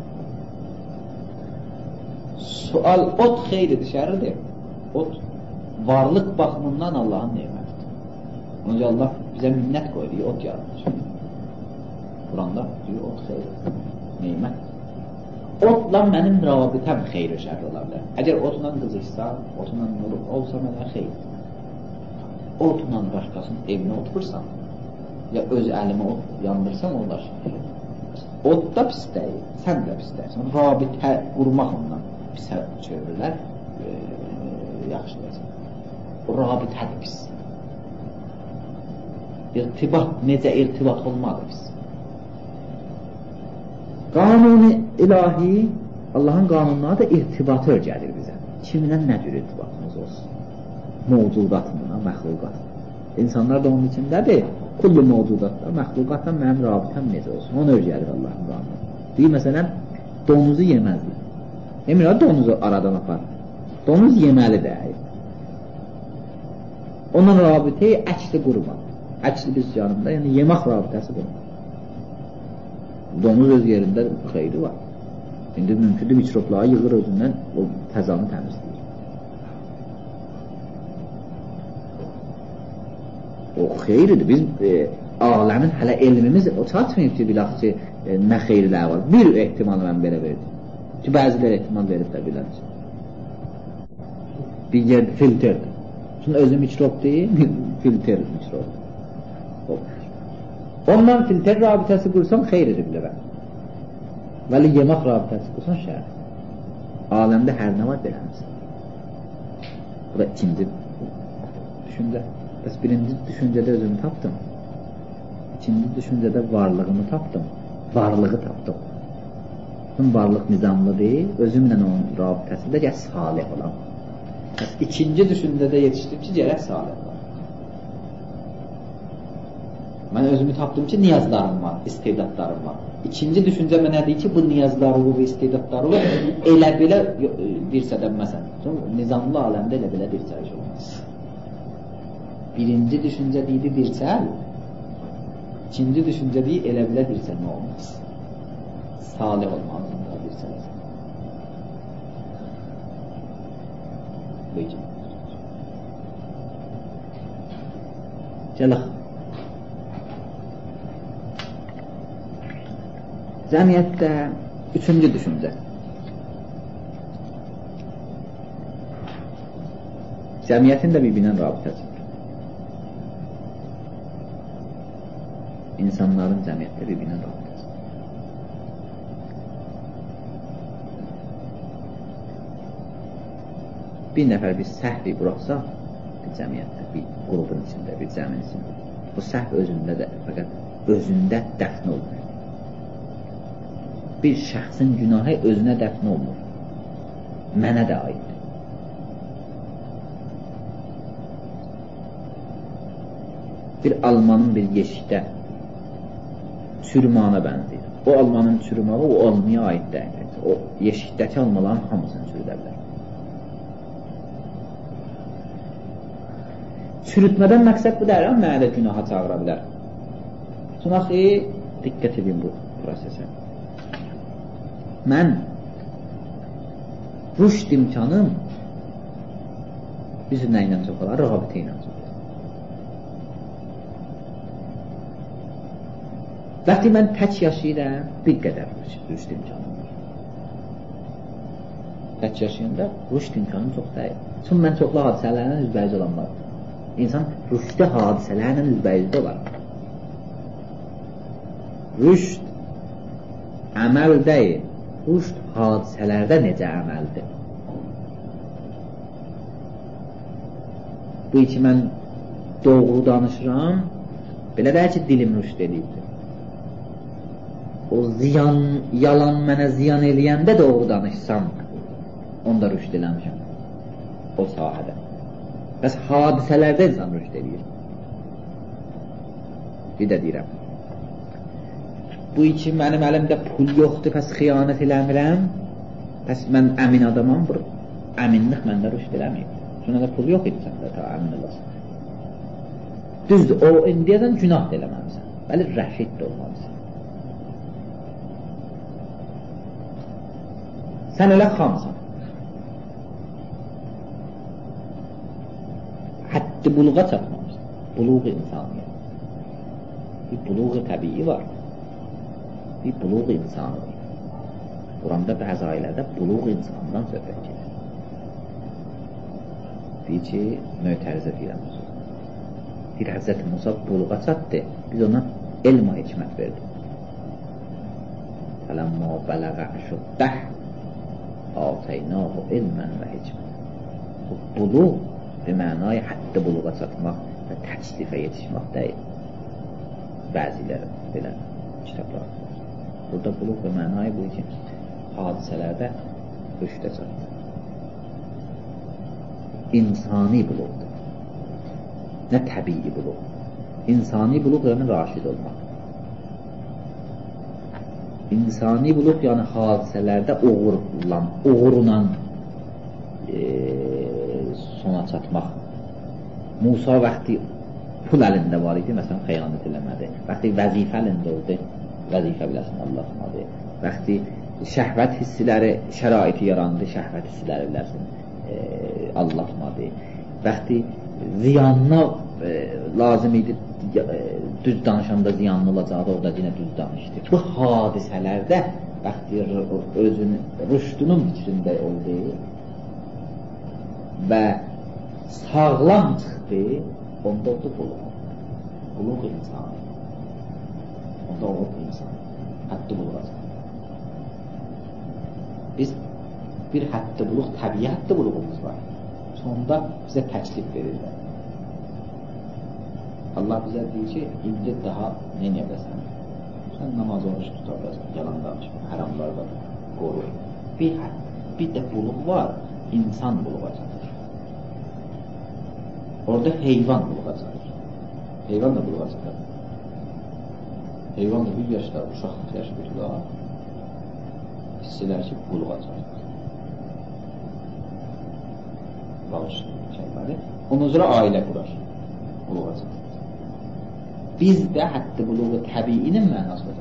Sual, ot xeyridir, şərridir. Ot, varlıq baxımından Allahın nimətidir. Onca Allah bizə minnət qoyuyor, ot yaratmış. Quranda diyor, ot xeyridir, nimət. Otla mənim rabitəm xeyri şərri ola bilər. Əgər otla qızışsa, otla olub, olsa mənə xeyr. Otla başqasının evinə oturursan, ya öz əlimə ot yandırsam, onlar şərri. Ot da pis deyil, sən də pis deyilsən. Rabitə qurmaq ondan pisə çevirilər, e, yaxşılayacaq. O rabitədir pis. İrtibat, necə irtibat olmadı pis. Qanuni ilahi, Allahın qanunları da irtibatı öyrədir bizə. Kiminlə nə cür irtibatımız olsun? Mevcudatımına, məxluqatına. İnsanlar da onun içindədir. Kullu mevcudatlar, məxluqatla mənim rabitəm necə olsun? Onu öyrədir Allahın qanunu. Deyir, məsələn, donuzu yeməzdir. Emir, donuzu aradan apar. Donuz yeməli deyil. Onun rabitəyi əksli qurma. Əksli biz yanında, yəni yemək rabitəsi qurma. Donuz öz yerində xeyri var. İndi mümkündür mikropları yığır özündən, o təzanı təmizləyir. O xeyridir. Biz e, aləmin hələ elmimiz o çatmayıb ki, bilaq ki, e, nə xeyriləri var. Bir ehtimal mən belə verdim. Ki, bəziləri ehtimal verib də bilər. Bir yer filtrdir. Çünki özü mikrop deyil, filtr mikrop. Ondan filtr rabitəsi qursam xeyridir bilirəm. Vəli yemək rabitəsi qursan şəhər. Aləmdə hər nə var beləmiz. Bu da ikinci düşüncə. Bəs birinci düşüncədə özümü tapdım. İkinci düşüncədə varlığımı tapdım. Varlığı tapdım. Bütün varlıq nizamlı deyil, özümlə onun rabitəsində gəl salih olam. Bəs ikinci düşüncədə yetişdim ki, gərək salih olam. Mən özümü tapdım ki, niyazlarım var, istedadlarım var. İkinci düşüncə mənə deyir ki, bu niyazlarımı və istedadlarımı elə belə dirsədən məsələn. Nizamlı aləmdə elə belə dirsəliş olmaz. Birinci düşüncə deyir dirsəl, ikinci düşüncə deyir elə belə dirsəl olmaz. Salih olmalısın da dirsəlisin. Buyurun. Gələ. Cəmiyyətdə üçüncü düşüncə. Cəmiyyətin də bir-birinə rabitəsi var. İnsanların cəmiyyətdə bir-birinə rabitəsi var. Bir nəfər bir səhvi buraxsa, bir cəmiyyətdə, bir qrupun içində, bir cəmin içində, bu səhv özündə də, fəqət özündə dəfn olmur. Bir şəxsin günahı özünə dəfn olmur. Mənə də aiddir. Bir almanın bir yeşikdə çürümağına bənzəyir. O almanın çürüməyi o almaya aid deyil. O yeşikdəki almaların hamısını çürüdə bilər. Çürütmədən məqsəd bu deyil, mənə də günaha çağıra bilər. Çünki diqqət edin bu prosesə. Mən rüşd imkanım bizim nə ilə çox olar? Rəğabətə ilə çox olar. Vaxtı mən tək yaşayıram, bir qədər rüşd imkanım var. Tək yaşayanda rüşd imkanım çox deyil. Çünki mən çoxlu hadisələrlə üzbəyiz olan var. İnsan rüşdə hadisələrlə üzbəyizdə olar. Rüşd əməl deyil. Rüşd hadisələrdə necə əməldir? Bu iki mən doğru danışıram, belə deyək ki, dilim rüşd edibdir. O ziyan, yalan mənə ziyan eləyəndə doğru danışsam, onda rüşd eləmişəm o sahədə. Bəs hadisələrdə insan rüşd edir. Bir də deyirəm, bu iki mənim əlimdə pul yoxdur, pəs xiyanət eləmirəm, pəs mən əmin adamam, bu əminlik məndə rüşd eləməyib. Çünki pul yox idi səndə, ta əmin olasın. Düzdür, o indiyədən günah da eləməmisən, bəli, rəşid də olmalısan. Sən elə xamsan. Həddi buluğa çatmamışsın. Buluğ insaniyyət. Bir buluğ təbii var. Bir buluğ insanı var. Quranda bəzi ailədə buluğ insandan söhbət gedir. Deyir ki, mötərizə deyirəm. Bir Həzrəti Musa buluğa çatdı, biz ona elm və hikmət verdik. Fələmmə bələğə əşudbəh Atəynəhu ilmən və hikmət. Buluğ bir mənaya həddi buluğa çatmaq və təklifə yetişmək deyil. Bəziləri belə kitablar. Burada buluğ bir mənaya bu ki, hadisələrdə rüşdə çatdı. İnsani buluğdur. Nə təbii buluğ. İnsani buluğ yəni raşid olmaq. İnsani buluğ yəni hadisələrdə uğurlan, uğurunan e, sona çatmaq. Musa vaxtı pul əlində var idi, məsələn, xəyanət eləmədi. Vaxtı vəzifə əlində oldu, vəzifə biləsin Allah'madı. Vaxtı şəhvət hissiləri, şəraiti yarandı, şəhvət hissiləri biləsin e, Allah'madı. Vaxtı ziyanına e, lazım idi, e, düz danışanda ziyanlı olacaqdı, orada yine düz danışdı. Bu hadisələrdə vaxtı özünün, rüşdünün fikrində oldu və sağlam çıxdı, onda oldu buluq. Buluq insan. Onda oldu insan. Həddi buluğa çıxdı. Biz bir həddi buluq, təbii həddi buluğumuz var. Sonunda bizə təklif verirlər. Allah bizə deyir ki, indi daha nə neyəbəsən? Sən namaz oruç tutarlarsan, yalan danışma, haramlar var, qoru. Bir, bir də buluq var, insan buluğa çatır. Orada heyvan buluğa çatır. Heyvan da buluğa çatır. Heyvan da bir yaşda, uşaqlıq yaşı bütülər, hissələr ki, buluğa çatır. Bağışlı şeyləri. Ondan sonra ailə qurar, buluğa çatır. Bizdə həddi buluğu təbiinin mənasıdır.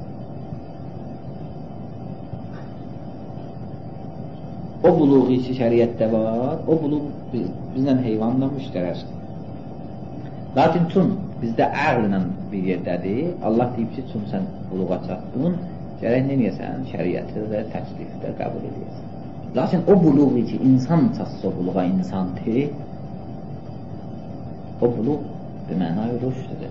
O buluğu içi şəriətdə var, o buluğ biz, bizlə heyvanla müştərəkdir. Lakin çün bizdə əqllə bir yerdədir. Allah deyib ki, çün sən buluğa çatdın, gərək nə deyəsən, şəriəti və təklifdə qəbul edəyəsən. Lakin o buluğu ki, insan çatsa o buluğa insandır, o buluğ bir mənayı rüşdüdür.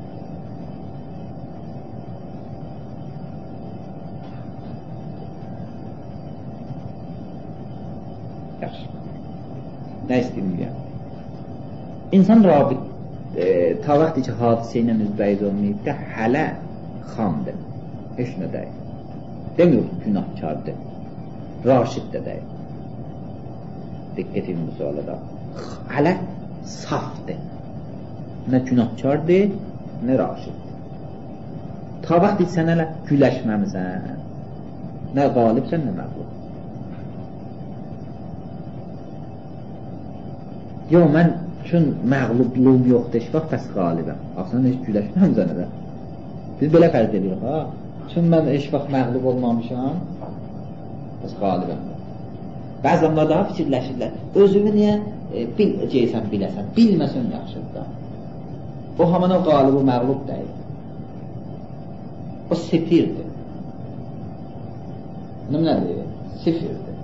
Yaxşı. Nə istəyirəm? İnsan rabit e, ta vaxtı ki, hadisə ilə üzbəyiz olmayıb da, hələ xamdır. Heç nə deyil. Demir günahkardır. Raşid də deyil. Diqqət edin bu suala da. Hələ safdır. Nə günahkardır, nə raşiddir. Ta vaxtı sən hələ güləşməmizən, nə qalibsən, nə məqlub. Yox, mən üçün məğlubluğum yoxdur, heç vaxt bəs qalibəm. Aslında heç güləşməmizən elə. Biz belə fərz edirik, ha? Çünki mən heç vaxt məğlub olmamışam, Bəs qalibən. Bəzi adamlar daha fikirləşirlər. Özünü niyə e, biləcəksən, biləsən, bilməsən yaxşıdır da. O haman o qalibi məğlub deyil. O sifirdir. Bunun nədir? Sifirdir.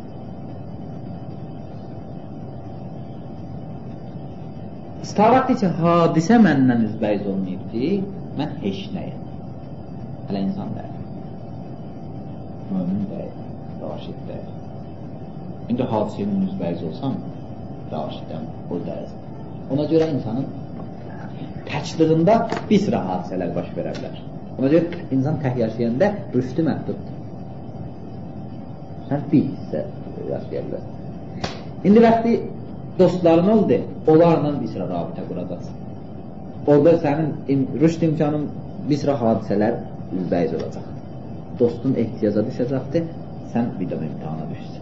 İstavaqdır ki, hadisə məndən üzbəyiz olmayıbdır, mən heç nəyəm. Hələ insan deyil. Mömin deyil, raşid deyil. İndi hadisənin üzbəyiz olsam, raşidəm, o deyil. Ona görə insanın təçliğində bir sıra hadisələr baş verə bilər. Ona görə insan tək yaşayanda rüştü məhduddur. Sən bir hissə yaşaya bilər. İndi vaxtı dostların oldu, onlarla bir sıra rabitə quracaqsın. Orada sənin rüşd imkanın bir sıra hadisələr üzbəyiz olacaq. Dostun ehtiyaca düşəcəkdir, sən bir də imtihana düşürsən.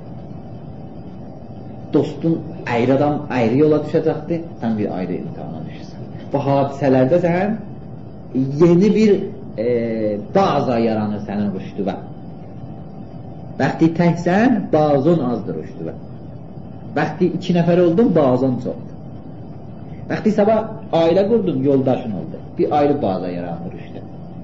Dostun ayrı adam ayrı yola düşəcəkdir, sən bir ayrı imtihana düşürsən. Bu hadisələrdə sən yeni bir e, baza yaranır sənin rüşdüvə. Vaxtı təksən, bazon azdır rüşdüvə. Vaxtı iki nəfər oldun, bazon çoxdur. Vaxtı sabah ailə qurdun, yoldaşın oldu. Bir ayrı baza yaranır rüşdü.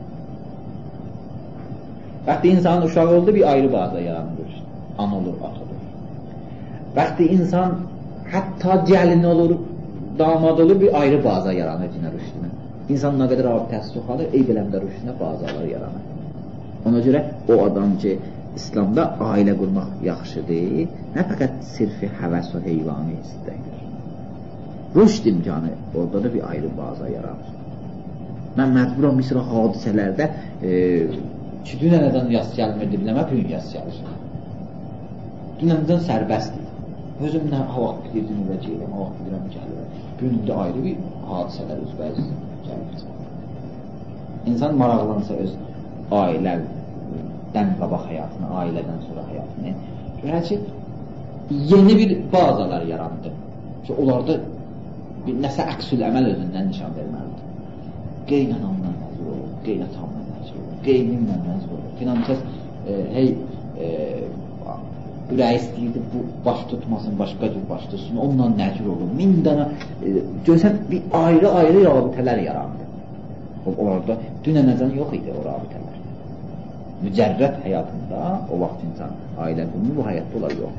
Vaxtı insanın uşağı oldu, bir ayrı baza yaranır rüşdü. An olur, at olur. Vaxtı insan hətta gəlin olur, damad olur, bir ayrı baza yaranır yine rüşdünə. İnsan nə qədər abidəsi çoxalır, eyb eləmdə rüşdünə bazalar yaranır. Ona görə o adam ki, İslamda ailə qurmaq yaxşıdır, nə fəqət sirfi həvəs və heyvani istəkdir. Rüşd imkanı orada da bir ayrı baza yaranır. Mən məcburam bir sıra hadisələrdə e, ki, dünədən yas gəlmirdi, biləmə, bugün yas gəlir. Dünədən sərbəstdir. Özümlə hava bilirdim, ürəcəyirəm, hava bilirəm, gəlirəm. Günümdə ayrı bir hadisələr üzbəyiz gəlir. İnsan maraqlansa öz ailədən qabaq həyatını, ailədən sonra həyatını görər ki, yeni bir bazalar yarandı. Ki, onlarda bir nəsə əksül əməl özündən nişan verməlidir. Qeynanamla nəzir olur, qeynatamla nəzir olur, qeynimlə nəzir olur. Filankəs e, hey e, ürəyi istəyirdi, bu baş tutmasın, başqa cür baş tutsun, onunla nəcür olur. Min dana, e, görsən, bir ayrı-ayrı rabitələr yarandı. Orada dünənəcən yox idi o rabitələr. Mücərrət həyatında, o vaxt insan ailə qurmu, bu həyatda olar yox.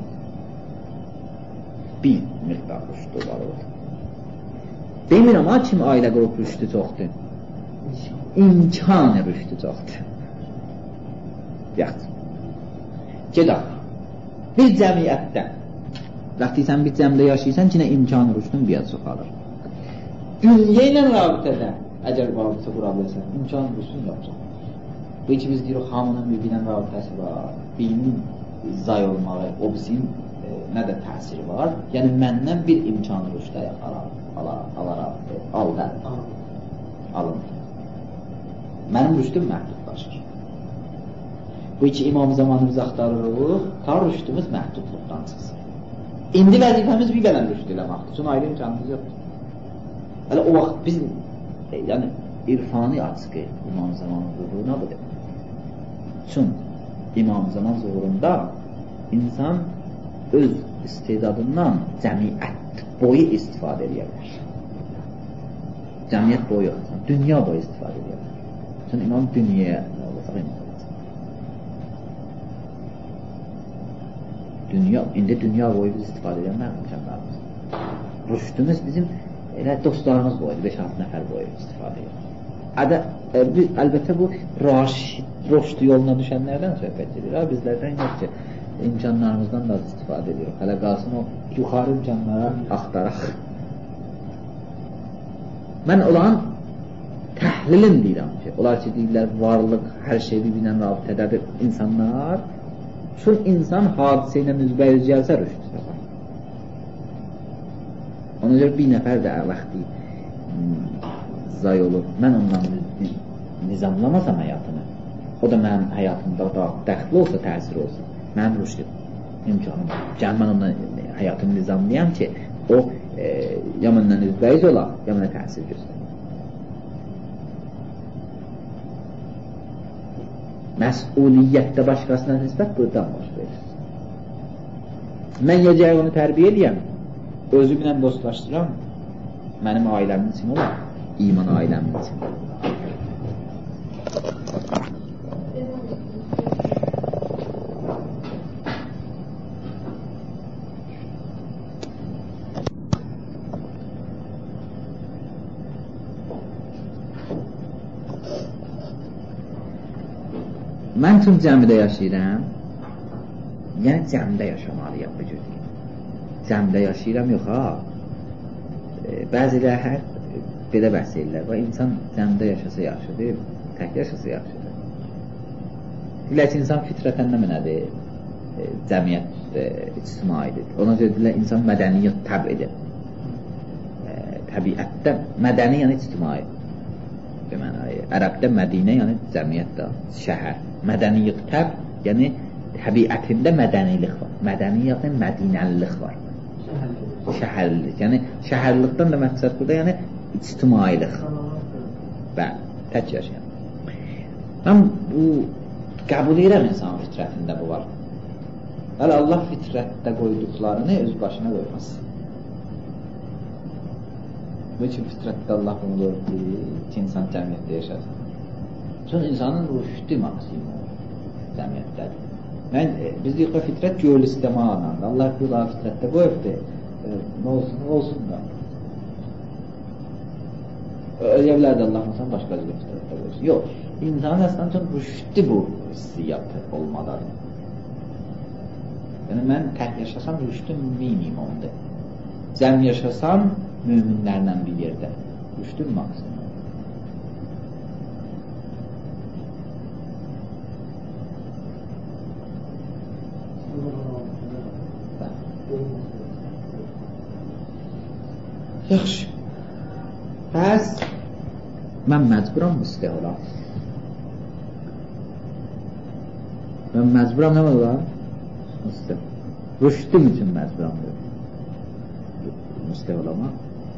Bir miqdar rüşdü var olur. Demirəm, ha, kim ailə qrup rüşdü çoxdur? İmkanı rüşdü çoxdur. Yaxşı. Gedək. Bir cəmiyyətdə, vaxtı sən bir cəmdə yaşayırsan, yine imkanı rüşdün bir az çoxalır. Dünya ilə rabitədə, əgər rabitə qura bilirsən, imkanı rüşdün yoxdur. Bu ki, biz deyirik, hamının bir-birinin rabitəsi var, birinin zay olmağı, o bizim e, nə də təsiri var. Yəni, məndən bir imkanı rüşdə alaraq, aldı, alındı. Mənim rüşdüm məhdudlaşır. Bu iki imam zamanı biz axtarırıq, ta rüşdümüz məhdudluqdan çıxsın. İndi vəzifəmiz bir gələn rüşd eləməkdir, üçün ayrı imkanımız yoxdur. Hələ o vaxt biz, e, yəni, irfani açıqı imam zamanı zuhuruna bu demək. Üçün imam zaman zuhurunda insan öz istedadından cəmiyyət boyu istifadə edə bilər. Cəmiyyət boyu yox, dünya boyu istifadə edə bilər. Üçün imam dünyaya nə olacaq, imam olacaq. Dünya, indi dünya boyu biz istifadə edənlər imkanlarımız. Rüşdümüz bizim elə dostlarımız boyudur, beş altı nəfər boyu istifadə edir. Ədə, e, biz, əlbəttə bu raşid, roşdu yoluna düşənlərdən söhbət edir. Ha, bizlərdən yox ki, imkanlarımızdan da istifadə edirik. Hələ qalsın o yuxarı imkanlara axtaraq. Mən olan təhlilin deyirəm ki, onlar ki, deyirlər, varlıq, hər şey bir-birlə rabitədədir insanlar. Çün insan hadisə ilə üzbəyiz gəlsə rüşd tapar. Ona görə bir nəfər də vaxtı zay olur. Mən ondan nizamlamasam həyatını, o da mənim həyatımda da dəxli olsa, təsir olsa, mənim rüşd imkanım. Gəl mən ondan həyatını nizamlayam ki, o e, ya məndən üzbəyiz ola, ya mənə təsir göstərir. Məsuliyyətdə başqasına nisbət buradan başlayır. Mən yəcək onu tərbiyə edəyəm, özümlə dostlaşdıram, mənim ailəmin için olar, iman ailəmin için. Mən tüm cəmidə yaşayıram, yəni cəmidə yaşamalıyam bu cür. Cəmidə yaşayıram, yox ha. E, bəzilə hər belə bəhs edirlər. Və insan cəmidə yaşasa yaxşıdır, tək yaşasa yaxşıdır. Deyirlər ki, insan fitrətən nə mənədir? E, cəmiyyət e, ictimaidir. Ona görə deyirlər, insan mədəniyyət təb edir. E, təbiətdə mədəni, yəni ictimai. Deməli, ərəbdə Mədinə, yəni cəmiyyətdə, şəhər. Mədəniyyət təb, yəni təbiətində mədənilik var. Mədəniyyət, yəni mədinəlilik var. Şəhərlilik. Yəni şəhərlikdən də məqsəd burada, yəni ictimailik. Bəli, tək yaşayan. Mən bu qəbul edirəm insanın fitrətində bu var. Hələ Allah fitrətdə qoyduqlarını öz başına qoymaz. Bu üçün fitrətdə Allah bunu qoydu ki, insan cəmiyyətdə yaşasın. Sonra insanın rüşdü maksimum cəmiyyətdədir. Mən, biz deyik ki, fitrət göl istəmə anlamda. Allah bir daha fitrətdə qoyubdur. E, nə olsun, olsun da. Öyle bilər də Allah insan başqa cür fitrətdə qoysun. Yox, insanın əslən üçün rüşdü bu hissiyyat olmadan. Yəni, mən tək yaşasam rüşdüm minimumdur. Cəm yaşasam müminlərlə bir yerdə. Rüşdüm maksimum. Yaxşı. Bəs mən məcburam müstəh olam. Mən məcburam nə olar? Müstəh. Rüşdüm üçün məcburam müstəh olama.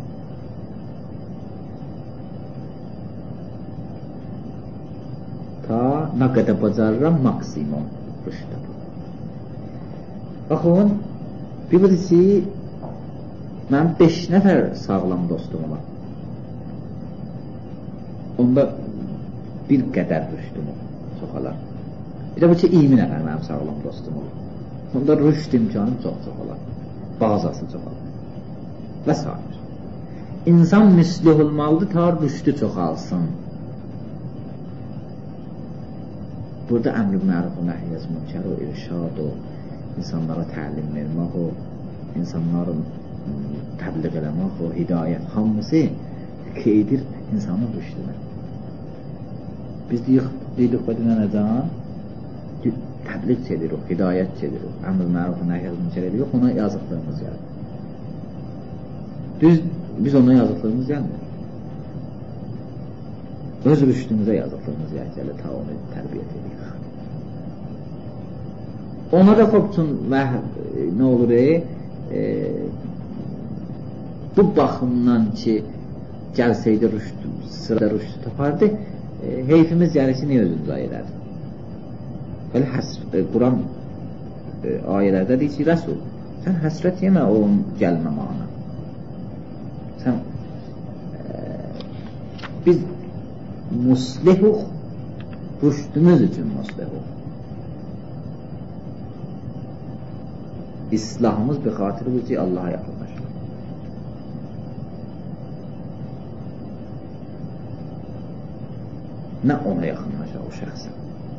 Ta nə qədər bacarıram maksimum rüşdə. Baxın, bir birisi mənim beş nəfər sağlam dostum var. Onda bir qədər rüşdüm çoxalar. Bir də bu ki, iyirmi nəfər mənim sağlam dostum olur. Onda rüşd imkanım çox-çox olar. Bazası çoxalar. Və s. İnsan müslih olmalıdır, ta rüşdü çoxalsın. Burada əmr-i məruf və nəhy münker o irşad o insanlara təlim vermək o insanların təbliğ eləmək o hidayət hamısı qeydir insanın rüşdünə. Biz deyik, deyilik və dinənəcən təbliğ çedirik, hidayət çedirik, əmr-i məruf və nəhy münker edirik, ona yazıqlarımız gəlir. Düz, biz ona yazıqlarımız gəlmir. Öz rüşdümüzə yazıqlarımız gəlir, ta onu tərbiyyət edirik. Ona da xobçun nə olur e, e, bu baxımdan ki gəlsəydi rüşd, sırada rüşd tapardı, e, heyfimiz gəlisi niyə özümüz ayırardı? Belə həsr, e, Quran e, ayələrdə deyir ki, Rəsul, sən həsrət yemə o gəlməmağına. Sən e, biz muslihuq, rüşdümüz üçün muslihuq. İslahımız bir xatiri bu ki, Allah'a yaxınlaşır. Nə ona yaxınlaşır o şəxsən.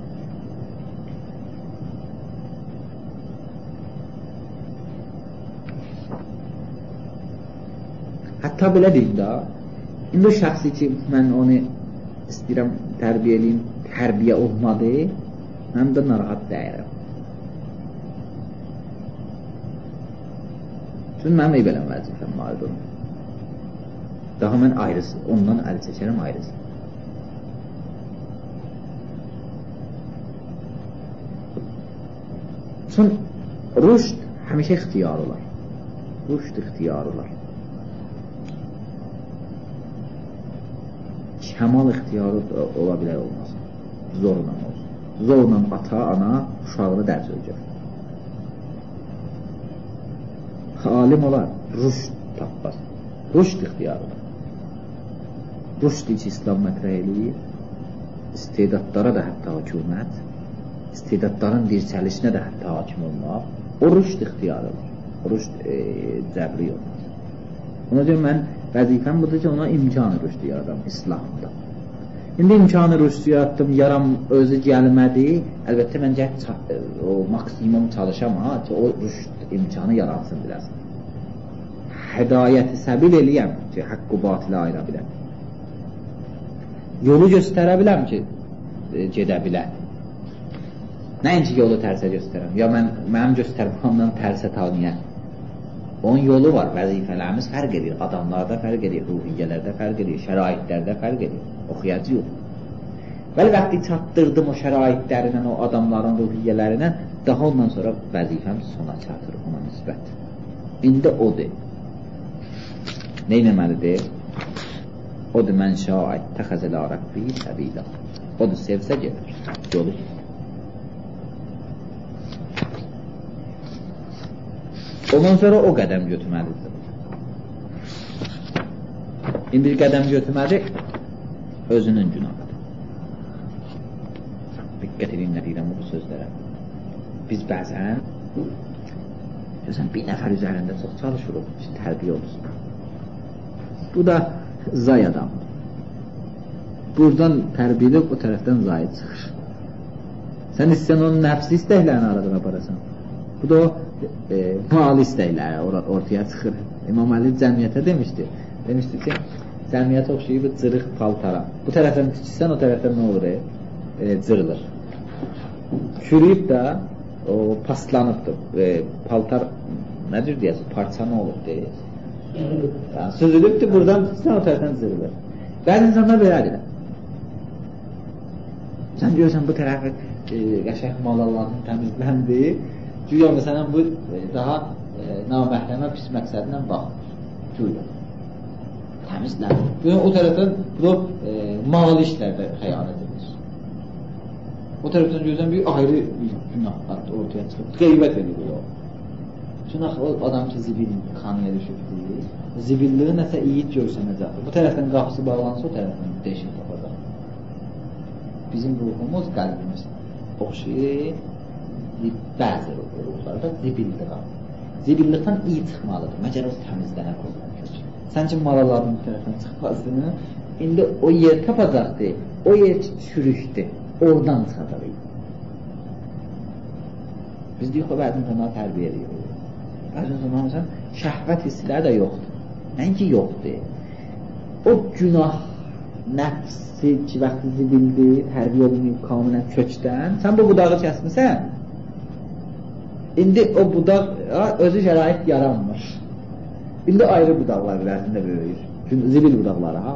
Hətta belə deyim də, indi o şəxsi ki, mən onu istəyirəm tərbiyə eləyim, tərbiyə olmadı, mən də narahat dəyirəm. Çünki mənim eyb eləm vəzifəm vardır. Daha mən ayrısı, ondan əl çəkərəm ayrısı. Çünki rüşd həmişə ixtiyar olar. Rüşd ixtiyar olar. Kəmal ixtiyarı ola bilər olmaz. Zorla olsun. Zorla ata, ana uşağını dərs öyrədər. alim olar, rüşd tapmaz. Rüşd ixtiyarıdır. Rüşd içi İslam mətrəh eləyir. İstedadlara da hətta hökumət, istedadların dirçəlişinə də hətta hakim olmaq, o rüşd ixtiyarıdır. Rüşd e, cəbri olmaz. Ona görə mən vəzifəm budur ki, ona imkanı rüşd yaradım İslamda. İndi imkanı rüşd yaratdım, yaram özü gəlmədi. Əlbəttə mən gəl o maksimum çalışam ha, ki o rüşd imkanı yaransın biləsin. Hədayəti səbil eləyəm ki, haqqı batilə ayıra biləm. Yolu göstərə biləm ki, e, gedə biləm. Nəinki yolu tərsə göstərəm. Ya mən, mənim göstərməmdən tərsə tanıyəm. Onun yolu var, vəzifələrimiz fərq edir, adamlarda fərq edir, ruhiyyələrdə fərq edir, şəraitlərdə fərq edir, oxuyacı yox. Bəli, vaxtı çatdırdım o şəraitlərinə, o adamların ruhiyyələrinə, daha ondan sonra vəzifəm sona çatır ona nisbət. İndi odur. Neynəməlidir? Odur mən şaid təxəzələ Rəbbi səbilə. Odur sevsə gelir, yolu. Ondan sonra o qədəm götürməlidir. İndi bir qədəm götürməli özünün günahıdır. Diqqət edin nə deyirəm bu sözlərə. Biz bəzən görsən, bir nəfər üzərində çox çalışırıq ki, tərbiyə olsun. Bu da zay adamdır. Buradan tərbiyəlik o tərəfdən zayı çıxır. Sən istəyən onun nəfsi istəklərini aradan aparasan. Bu da o e, mal istəkləri or ortaya çıxır. İmam Əli cəmiyyətə demişdi. Demişdi ki, cəmiyyət oxşayıb cırıq paltara. Bu tərəfdən tiksən, o tərəfdən nə olur? E, cırılır. Çürüyüb də o paslanıbdır. E, paltar nədir deyəsin? Parça nə olur deyir? Yani, süzülübdür, buradan tiksən, o tərəfdən cırılır. Bəzi insanlar belədir. Sən görürsən, bu tərəfi e, qəşəng malaların təmizləndi. Güya məsələn bu daha e, naməhrəmə pis məqsədlə baxmır. Güya. Təmizlənir. Güya o tərəfdən bu e, mali işlərdə xəyanət edir. O tərəfdən görürsən bir ayrı günah ortaya çıxıb. Qeybət edir o. Çünki o adam ki zibil xanıya düşübdür. Zibilliği nəsə iyid görsənəcəkdir. Bu tərəfdən qapısı bağlansa, o tərəfdən deşik tapacaq. Bizim ruhumuz, qəlbimiz oxşayır. Bəzi ruhlarda zibildir. Zibillikdən iyi çıxmalıdır. Məgər o təmizlənə qoyulur. Sən ki malaların bir tərəfdən çıxmasını, indi o yer tapacaqdır. O yer çürükdür. Oradan çıxacaq. Biz deyik o bəzi insanlar tərbiyə edirik. Bəzi insanlar şəhvət hissləri də yoxdur. Nəinki yoxdur. O günah nəfsi ki vaxtı zibildir, tərbiyə olunmayıb kamilən kökdən, sən bu budağı kəsmirsən, İndi o budaq özü şərait yaranmır. İndi ayrı budaqlar bilərsində böyüyür. Çünki zibil budaqları ha.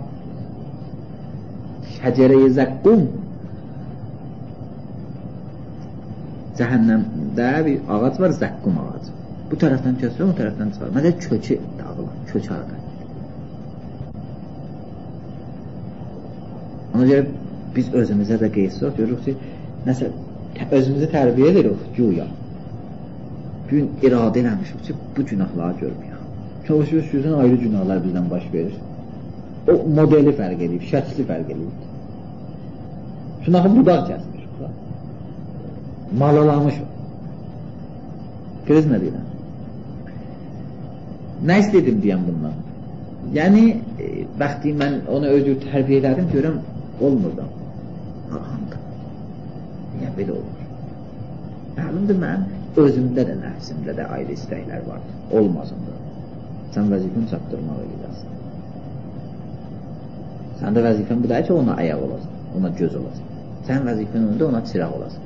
Şəcərə-i zəqqum. Cəhənnəmdə bir ağac var, zəqqum ağacı. Bu tərəfdən köçür, o tərəfdən çıxar. Məncə kökü dağılır, kökü arada. Ona görə biz özümüzə də qeysir, görürük ki, nəsə özümüzü tərbiyə edirik, güya. Gün iradə eləmişik ki, bu günahları görməyək. Çalışıyoruz ki, ayrı günahlar bizdən baş verir. O modeli fərq edib, şəkli fərq edib. Şunaqı budaq kəsmiş. Malalamış o. Görürsün nə deyiləm? Nə istədim deyəm bundan? Yəni, e, vaxtı mən onu özür tərbiyə elədim, görəm, olmurdan. Arxamda. Yəni, belə olur. Məlumdur, mən özümdə də, nəfsimdə də ayrı istəklər var. Olmasın da. Sən vəzifəni çatdırmaq edirsən. Sən də vəzifən bu da ki, ona ayaq olasın, ona göz olasın. Sən vəzifən önündə ona çıraq olasın.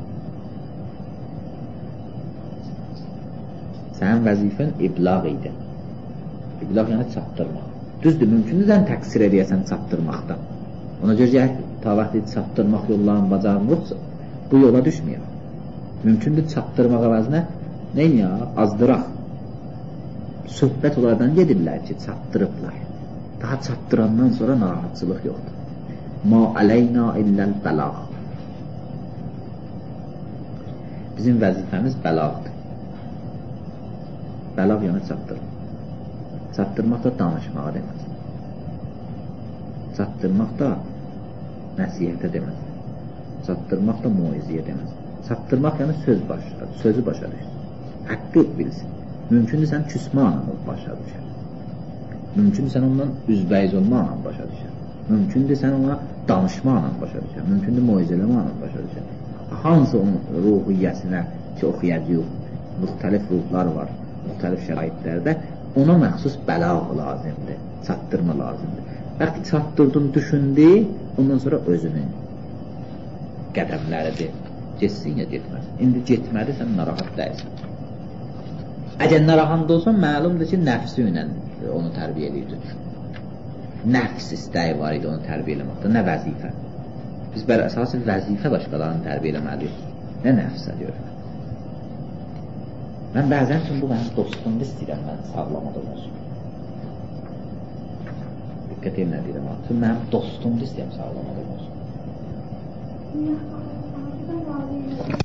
Sən vəzifən iblağ idi. İblağ yəni çatdırmaq. Düzdür, mümkündür sən təqsir edəyəsən çatdırmaqda. Ona görə ta vaxtı çatdırmaq yollarının bacağın yoxsa, bu yola düşməyək. Mümkündür çatdırmaq əvəzinə neyin ya? Azdıraq. Söhbət onlardan gedirlər ki, çatdırıblar. Daha çatdırandan sonra narahatçılıq yoxdur. Ma aleyna illəl bəlağ. Bizim vəzifəmiz bəlağdır. bəlag yana çatdırır. Çatdırmaq da danışmağa deməz. Çatdırmaq da nəsihətə deməz. Çatdırmaq da muizəyə deməz. Çatdırmaq yəni söz başa, sözü başa düşür. Haqqı bilsin. Mümkündür sən küsmanla başa düşər. Mümkündür sən ondan üzbəyiz olmaqla başa düşər. Mümkündür sən ona danışmaqla başa düşər. Mümkündür muizələmaqla başa düşər. Hansı onun ruhiyyəsinə ki, oxuyacaq, müxtəlif ruhlar var, müxtəlif şəraitlərdə ona məxsus bəlağ lazımdır, çatdırma lazımdır. Bəxti çatdırdın, düşündü, ondan sonra özünün qədəmləridir. Geçsin ya getməz. İndi getmədi, sən narahat dəyilsən. Əgər narahat olsan, məlumdur ki, nəfsi ilə onu tərbiyə edirdik. Nəfs istəyi var idi onu tərbiyə eləməkdə, nə vəzifə. Biz bəli əsası vəzifə başqalarını tərbiyə eləməliyik. Nə nəfsə deyir. Mən bəzən üçün bu mənim dostumda istəyirəm, mən sağlamadım olsun. Diqqət edin nə deyirəm. Mənim dostumda istəyirəm sağlamadım olsun.